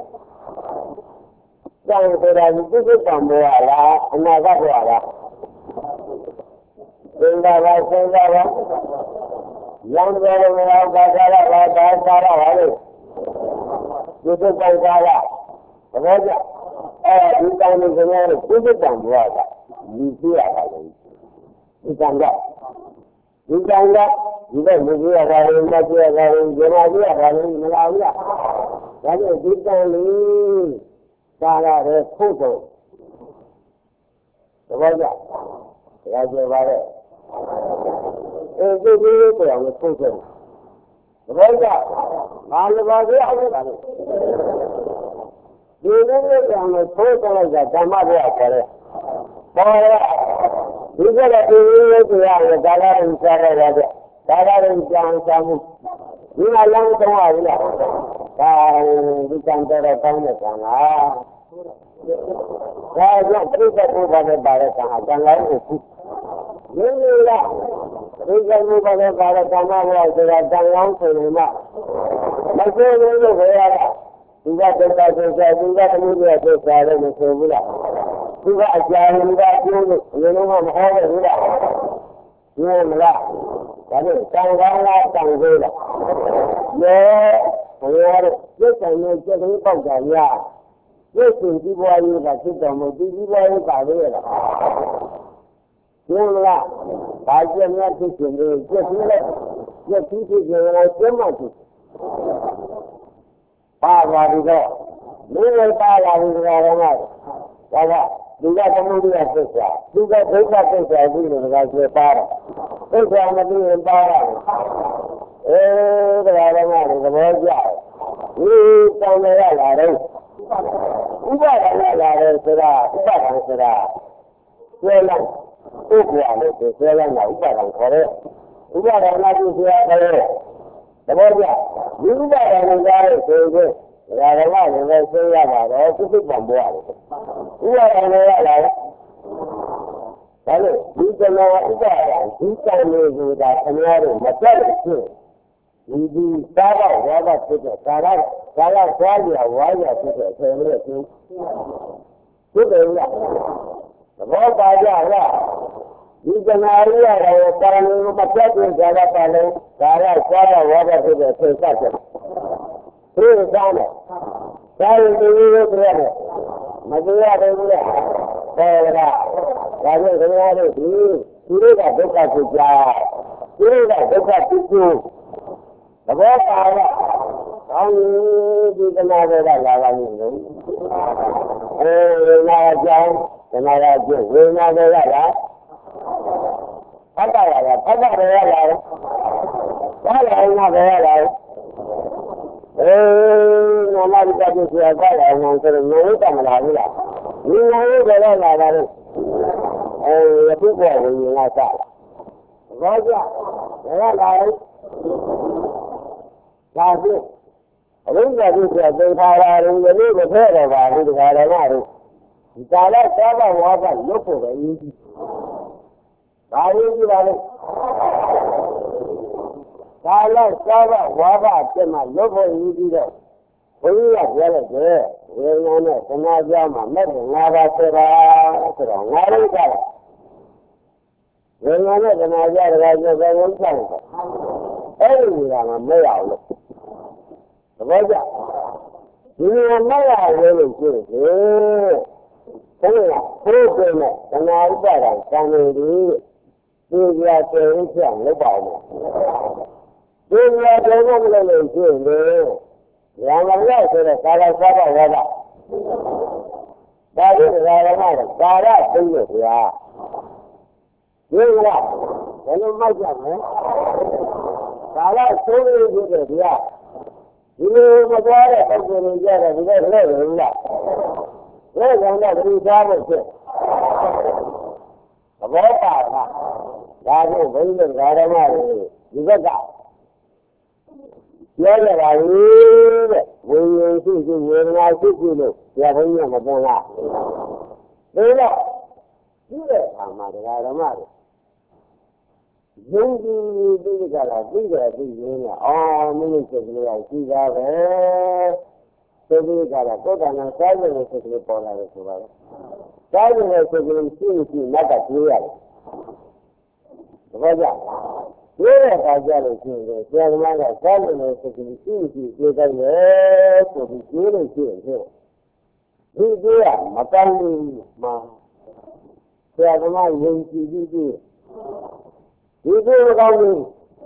Yang kerja itu kompor lah, anak apa lah? Sehingga lah, sehingga lah. Yang dari mereka kata kata kata hari, itu kan kata, kerja, eh kita ni sebenarnya itu kan buat, mesti ada lagi, kita enggak, kita enggak, kita mesti ada lagi, mesti ada lagi, jangan dia ada lagi, melalui, jadi kita ni cara berkutu, kerja, kerja baru. Itu itu yang penting. Raja, malu bagi apa ni? Ini yang penting saja, jangan dia cari. Kalau juga ini itu yang dalam cara saja, dalam jangan kamu. Ini yang semua ini. Kan bukan cara kamu sana. Saya tidak boleh balik sana, jangan itu. Ini lah. Ini boleh balik sana, saya jangan terima. Macam ini berada. Juga kita juga juga kemudian kita ada masalah. Juga ajar juga juga ini masalah juga. Ini lah. Jadi janganlah janganlah. Ya, saya kita ni jadi pegawai ya. Ye sendiri buat ini lah, kita mau sendiri buat ini kaya lah. Janganlah, bagi ni tu sendiri, jadi ye sendiri janganlah semua tu. Pahala juga, ni pahala juga orang. Jadi juga kemudian sesa, juga juga sesa ini juga separa. Sesa mesti separa. Eh, orang orang kemudian, ini sama lah. Ibadah adalah sudah, ibadah sudah. Selang, ujian itu selang lah ibadah kore. Ibadah lagi sudah kore. Kemudian, ibadah negara itu, negara negara saya ada, itu membuat. Ibadah negara. Kalau kita nak ibadah, kita ni sudah sebenarnya macam itu. Ini sahaja sahaja kita, sahaja sahaja sahaja wajah kita sebenarnya itu, itu enggak. Kalau sahaja lah, di kenali ada orang yang macam itu sahaja paling sahaja sahaja wajah kita sesaja. Itu sama. Saya ini berada, macam ada juga. Saya lagi dengar ini, ini dah dekat sejak, ini dah dekat itu. Apa apa? Kami di tengah ada lawan ini. Eh, nak jam, nak jam, nak jam. Apa ya? Apa ya? Apa nak ya? Eh, nama kita tu siapa? Yang sering ni tak melalui lah. Ini ni boleh lawan. Eh, itu boleh ni nasa. Raja, ya lawan. Tapi, orang jadi siapa orang jadi betul orang itu orang lain. Kalau siapa orang lupa ini, kalau ini orang, ကာလစားဘဝါဘပြတ်မှလုပ်ဖို့ရည်ပြီးတော့ဘုရားပြောလိုက်တယ်ဝေဒနာနဲ့သနာကြမှာမဲ့ငါးပါးဆယ်ပါးဆိုတော့ငါးလုံးကြတယ်ဝေဒနာနဲ့သနာကြတကယ်ဆိုဘယ်လိုကြလဲအဲ့ဒီကမှမရအောင်လို့သဘောကျဒီလိုမရဘူးလို့ပြောတယ်ဘုရားဘုရားနဲ့သနာဥပါဒံကံနေသည်ဒီကြတဲ့ဥစ္စာလောက်ပါမယ်ဒီကြတဲ့ဘုရားလည်းရှိတယ်ရံမရဆိုတဲ့ကာလစားဘဝါဒဒါဒီကာလမှာကာရသိရဗျာဒီကဘယ်လိုမှတ်ကြမလဲကာလဆိုးနေပြီဗျာဒီလိုမသွားတဲ့ပုံစံတွေကြတယ်ဒီလိုလဲလို့လားလဲကောင်တော့ဒီသားဖို့ဖြစ်သဘောပါလားဒါကိုဘုန်းကြီးတို့ဓမ္မတွေဒီဘက်ကပြောကြပါဘူးတဲ့ဝိညာဉ်ရှိရှိဝေဒနာရှိရှိလို့ဆရာဘုန်းကြီးကမပြောလားဒါတော့ဒီတဲ့အာမဓမ္မဓမ္မတွေယုံကြည်ပြီးကြတာပြီးတယ်ပြီးရင်းနဲ့အော်မင်းစိတ်ကလေးကရှိတာပဲသိပြီးကြတာကိုယ်ကံနဲ့စားတဲ့စိတ်ကလေးပေါ်လာတယ်ဆိုပါတော့စားတဲ့စိတ်ကလေးရှိရှိနောက်ကပြေးရတယ်သဘောကျဒီတဲ့အခါကျလို့ရှိရင်ဆရာသမားကစားတဲ့စိတ်ကလေးရှိရှိပြေးတိုင်းလေဆိုပြီးပြေးလို့ရှိရင်ဒီပြေးရမကောင်းဘူးမှာဆရာသမားယုံကြည်ပြီးပြေးဒီကိုမကောင်းဘူး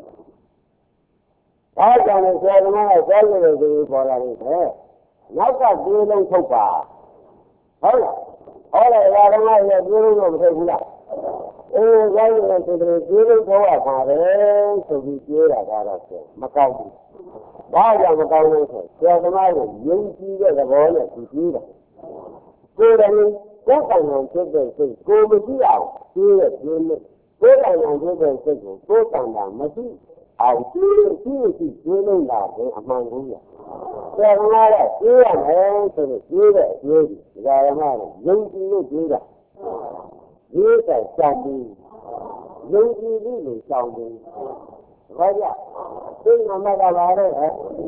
။ဒါကြောင့်လည်းဆရာသမားကကြားလို့လည်းဒီပေါ်လာတယ်။နောက်ကပြေးလုံးထုတ်ပါ။ဟုတ်လား။ဟောလေဆရာသမားရဲ့ပြေးလုံးတော့မထုတ်ဘူးလား။အေးကြားလို့လည်းဆိုတယ်ပြေးလုံးထုတ်ရပါတယ်ဆိုပြီးပြေးတာကတော့ဆိုမကောင်းဘူး။ဒါကြောင့်မကောင်းလို့ဆိုဆရာသမားကိုယုံကြည်တဲ့သဘောနဲ့သူပြေးတာ။ကိုယ်တိုင်ကိုယ်တိုင်အောင်ဖြစ်တဲ့စိတ်ကိုမရှိအောင်ပြေးရပြေးလို့ကိုယ်တိုင်အောင်ဖြစ်တဲ့စိတ်ကိုကိုယ်တိုင်တာမရှိအောင်ရှိရှိရှိပြေးလို့လာတယ်အမှန်ကိုရဆရာကလည်းပြေးရမယ်ဆိုလို့ပြေးတဲ့အပြေးဒီကရမလို့ယုံကြည်လို့ပြေးတာဒီကစောင့်ပြီးယုံကြည်ပြီးလို့စောင့်ပြီးဘာကြသိနာမကပါတော့ဟဲ့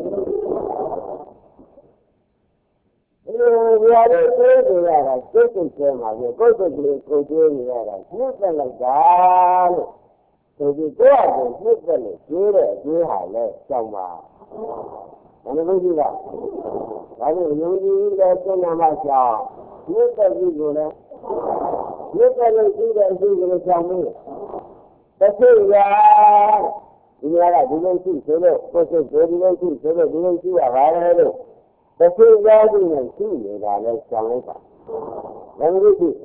ဒီရတဲ့ပြေးနေရတာစိတ်စိတ်ထဲမှာကိုယ်ကိုယ်ကလေးကိုပြေးနေရတာနှိမ့်သက်လိုက်တာလို့ဆိုပြီးကိုယ့်အကိုနှိမ့်သက်လို့ပြေးတဲ့အပြေးဟာလည်းကြောက်ပါဘယ်လိုလုပ်ကြည့်ပါဒါကြောင့်ယုံကြည်တဲ့စိတ်နာမှကြောက်နှိမ့်သက်ပြီးကိုလည်းနှိမ့်သက်လို့ရှိတဲ့အစီအစဉ်ကိုကြောက်မင်းတစ်စိတ်ရာဒီကဒီလိုရှိဆိုလို့ကိုယ်စိတ်ဒီလိုရှိဆိုလို့ဒီလိုရှိရပါတယ်လို့တစ်စိတ်ရာဒီနဲ့ရှိနေတာလည်းကြောက်လိုက်ပါဘယ်လိုရှိ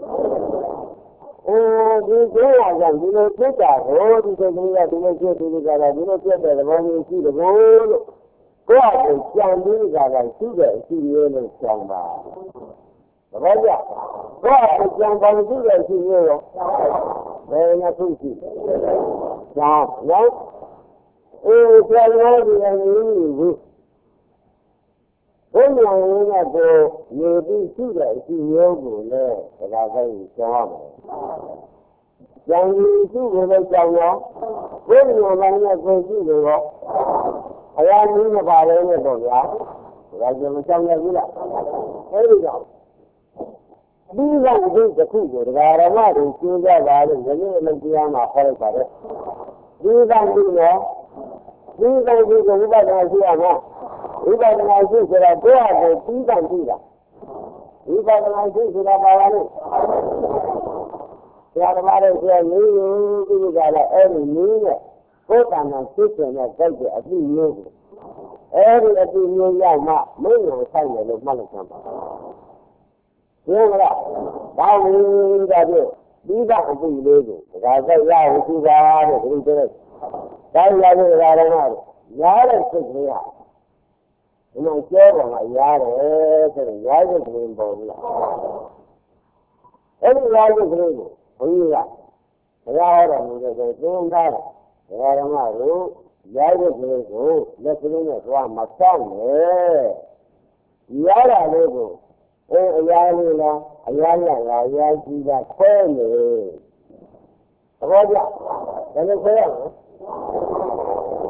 အဲဒီကိုယ်ကဒီလိုဖြစ်တာကိုဒီစိတ်ကလေးကဒီလိုဖြစ်ပြီးကြတာဒီလိုဖြစ်တဲ့သဘောမျိုးရှိတယ်ဘို့လို့ကိုယ့်အကိုကြံပြီးကြတာရှိတဲ့အရှိမျိုးလို့ကြောက်ပါသဘောကျကိုယ့်အကိုကြံပါရှိတဲ့အရှိမျိုးရောဘယ်နဲ့ခုရှိကြောက်နော်အေးဆရာတော်ကြီးလည်းနေဘူးဘုရားရင်းနဲ့ကိုနေပြီးရှိတဲ့အရှိမျိုးကိုလည်းဒါကလည်းကြောက်ရမယ်။ကြံပြီးရှိကိုလည်းကြောက်ရောဘုရားပိုင်းနဲ့ကိုရှိလို့ရောအရာကြီးမပါလဲနဲ့ပေါ့ဗျာ။ဒါကြောင့်မကြောက်ရဘူးလား။အဲဒီကြောင့်ဒီကဒီတစ်ခုကိုတရားဓမ္မတွေကျင်းကြပါလို့ဒီနေ့လည်းတရားမှာဟောလိုက်ပါတယ်။ဒီကဒီနော်ဒီကဒီကိုဝိပဿနာရှိရမှာဝိပဿနာရှိဆိုတာကိုယ့်အကိုပြီးတန်ပြီးတာဝိပဿနာရှိဆိုတာပါပါလို့ဆရာသမားတို့ပြောနေရင်ဒီကလည်းအဲ့ဒီနည်းနဲ့ကိုယ်တဏ္ဍာသိတဲ့နဲ့ကြိုက်တဲ့အပြည့်မျိုးကိုအဲ့ဒီအပြည့်မျိုးရောက်မှမင်းကိုဆိုင်တယ်လို့မှတ်လိုက်ကြပါဘယ်လိုလဲဒါဝင်ကြပြပြီးတာအပြည့်လေးကိုဒါကြိုက်ရအောင်ကြည့်ပါတဲ့ဒီလိုတဲ့ဒါရရတဲ့ဓမ္မတွေရားတဲ့စိတ်ကလေးဟာဒီလိုကျဲပေါ်မှာရတယ်ဆိုရင်ရားစိတ်ကလေးပေါ်ဘူးလားအဲ့ဒီရားစိတ်ကလေးကိုဘုန်းကြီးကဘုရားဟောတော်မူတဲ့ဆိုသင်္ကားတယ်ဘုရားဓမ္မတို့ရားစိတ်ကလေးကိုလက်ကလေးနဲ့သွားမဆောက်နဲ့ရားတာလေးကိုအဲအရာလေးလားအရာရလားအရာကြီးတာခွဲနေသဘောကျဘယ်လိုခွဲရမလဲဘ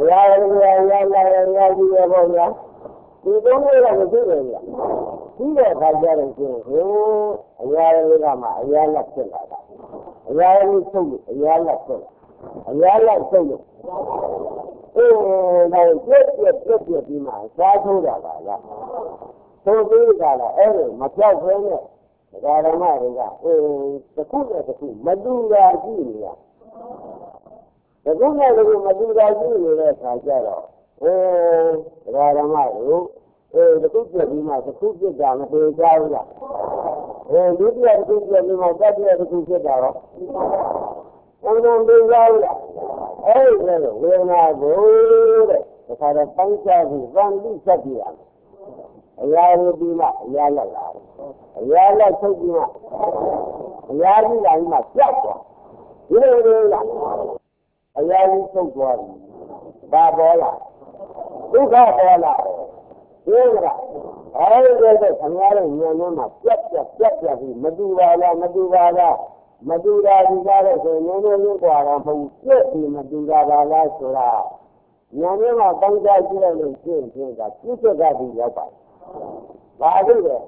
ရာရရာရာလာရာကြီးရပေါ့ဗျာဒီသုံးမျိုးကမသိဘူးဗျာပြီးတဲ့အခါကျတော့ရှင်ဟိုအရာတွေကမှအရာလက်ဖြစ်လာတာအရာလေးထုတ်လို့အရာလက်ဖြစ်လာအရာလက်ထုတ်လို့အေးတော့ပြည့်ပြည့်ပြည့်ပြည့်ပြီးမှစားထိုးတာပါလားသို့ပြီးကြလားအဲ့လိုမပြောက်ခဲနဲ့ဒကာဓမ္မတွေကအေးတစ်ခုနဲ့တစ်ခုမတူတာကြည့်နေရတစ်ခုနဲ့တစ်ခုမတူတာကြည့်နေတဲ့အခါကျတော့အေးဒကာဓမ္မတို့အေးတစ်ခုပြည့်ပြီးမှတစ်ခုပြည့်တာမပြေကြဘူးလားအေးဒုတိယတစ်ခုပြည့်ပြီးမှတတိယတစ်ခုပြည့်တာရောဘယ်လိုပြေကြဘူးလားအဲ့ဒီလိုဝေဒနာကိုတဲ့ဒါခါတော့ပိုင်းခြားပြီးဗန်တိဆက်ပြရမယ်အရာလေးပြီးမှအရာလက်လာတယ်အရာလက်ထုတ်ပြီးမှအရာကြီးလာပြီးမှပြောက်သွားဒီလိုလိုလားအရာကြီးထုတ်သွားပြီဘာပေါ်လာဒုက္ခပေါ်လာဒီလိုအဲ့ဒီတော့ခင်ဗျားတို့ဉာဏ်နဲ့မှပြက်ပြက်ပြက်ပြက်ပြီးမတူပါလားမတူပါလားမတူတာဒီကားတော့ဆိုနည်းနည်းလေးกว่าတော့မဟုတ်ပြည့်ပြီးမတူတာပါလားဆိုတာဉာဏ်နဲ့မှပေါင်းစားကြည့်လိုက်လို့ရှင်းရှင်းကပြည့်စုံတာဒီရောက်ပါဘာလို့လဲ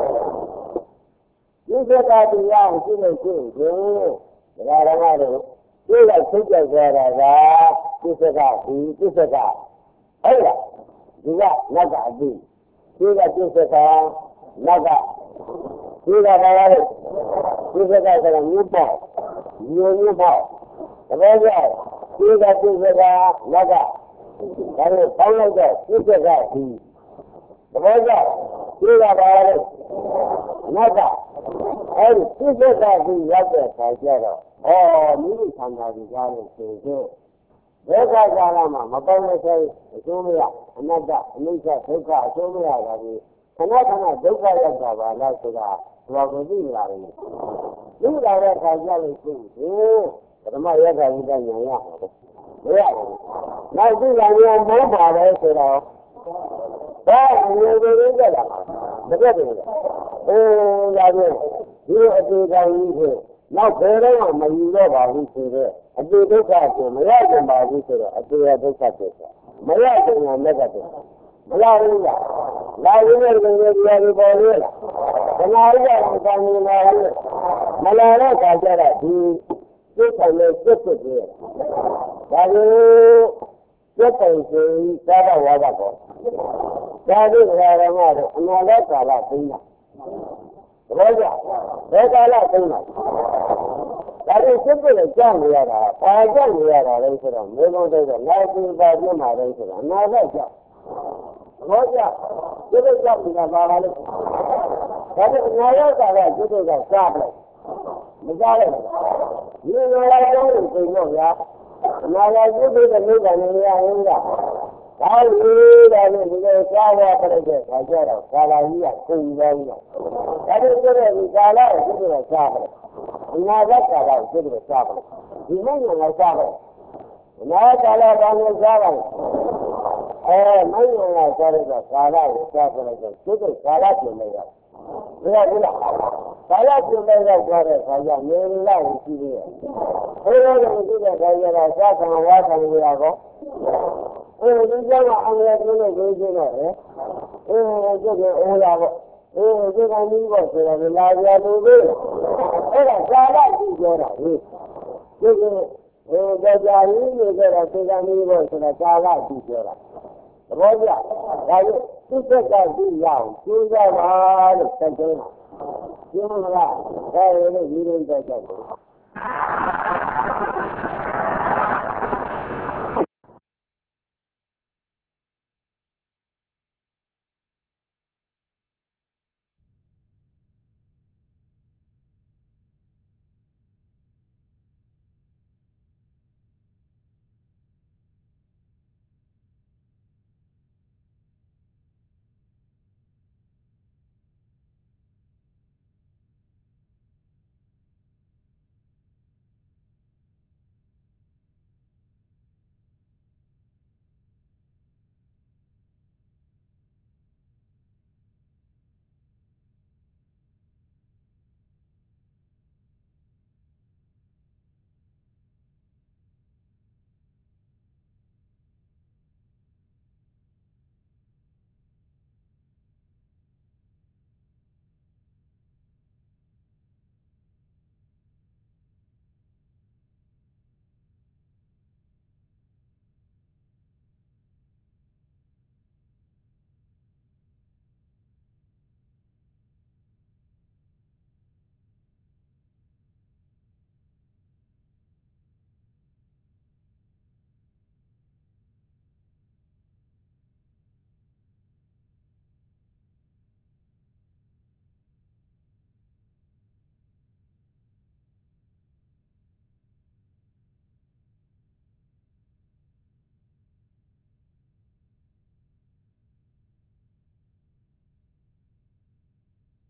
ပြည့်စုံတာဒီရောက်ရှင်းလို့ရှင်းရှင်းဒါရမတို့ဒီလိုက်သိကြကြတာကပြည့်စုံတာဒီပြည့်စုံတာအဲ့ဒါဒီကလက်ကအပြီးဒီကပြည့်စုံတာလက်ကဒီကဘာလဲဒီကကလည်းမြတ်ပေါ့ညဉ့်ညပေါ့တပည့်ကြောင့်ဒီကပြည့်စုံတာလက်ကဒါလို့ပေါင်းလိုက်တော့ပြည့်စုံတာဒီတပည့်ကြောင့်ဒီကဘာလဲလက်ကအဲ့ဒီပြည့်စုံတာဒီရောက်တဲ့ခါကျတော့ဩမိမိဆန္ဒကြီးကြားလို့ဆိုဆိုဒုက္ခကာလမှာမပေါင်းမဆိုင်အကျိုးမရအနတ္တအနိစ္စဒုက္ခအကျိုးမရတာဒီခဏခဏဒုက္ခရောက်တာပါလားဆိုတာဘာကိုသိလာလဲသိလာတဲ့အခါကျလို့ရှိရင်ပထမရက္ခဝိတ္တဉာဏ်ရမှာပဲမရဘူးနောက်သိလာရင်မောပါပဲဆိုတော့ဒါငြိုတွေကြတာမပြတ်ဘူးအေးဒါပြန်ဒီအတူကောင်းကြီးကိုနောက်ဘယ်တော့မှမယူတော့ပါဘူးဆိုတော့အတူဒုက္ခကိုမရကြပါဘူးဆိုတော့အတူရဒုက္ခကိုမရကြရင်လည်းကတော့မလာဘူးလားလာရင်းနဲ့လည်းဒီလိုပေါ်ရလားခဏလေးကတော့ကောင်းနေလာတယ်မလာတော့ခါကြတော့ဒီစိတ်ဆိုင်နဲ့စိတ်ဖြစ်တယ်ဒါကိုစိတ်ပိုင်ဆိုသာဘဝါဒကောဒါတို့ဓမ္မတို့အနာဂတ်ကာလသိနေတာဘောကြဘယ်ကာလသိနေတာဒါတွေစိတ်နဲ့ကြောက်နေရတာဘာကြောက်နေရတာလဲဆိုတော့မေးလို့တော့နောက်ပြီးပါပြမှာလဲဆိုတော့အနာဂတ်ကြောက်ဘောကြဒီလိုကြောက်နေတာပါလားဒါပေမဲ့ငါရောက်တာကကျွတ်တော့စားပလိုက်မစားလိုက်ဘူးဒီလိုလိုက်တော့ပြင်တော့ဗျာနာလာကျွတ်တဲ့မိသားစုတွေရရင်ကဒါလေးဒါနဲ့ဒီလိုစားရပြတဲ့ခါကျတော့ကာလာကြီးကကုန်သွားပြီဒါပေမဲ့ဒီကာလာကိုကျွတ်တော့စားပလိုက်အနာဂတ်ကာလာကိုကျွတ်တော့စားပလိုက်ဒီမင်းကလည်းစားပလိုက်အနာဂတ်ကာလာဘာလို့စားပါလဲအဲမင်းကလည်းစားရတော့ကာလာကိုစားပလိုက်တော့ကျွတ်တော့ကာလာပြင်လိုက်ရတယ်ဘယ်လိုလဲကာလပြုလိုက်တော့ကြတဲ့ခါကျနေလာရှိသေးတယ်ဘယ်လိုလဲဒီကခါကျတော့စားခံဝါခံရတာကောအဲဒီကြောင့်အငယ်ကျလို့ကိုကျတော့ဟဲ့အဲဒီကျတော့အိုးလာပေါ့အဲဒီကနီးပေါ့ဆိုတော့လာပြလို့ပဲအဲ့ဒါကာလပြုပြောတာဟဲ့ဒီကဟိုကြာကြီးနေကြတော့ဒီကနီးပေါ့ဆိုတော့ကာလပြုပြောတာသဘောကျဒါကြောင့်သူ့ဘက်ကကြည့်ရအောင်ကျိုးစားပါလို့ဆက်ကြတာကျိုးမလားဒါရလို့ဒီလိုတက်ကြတယ်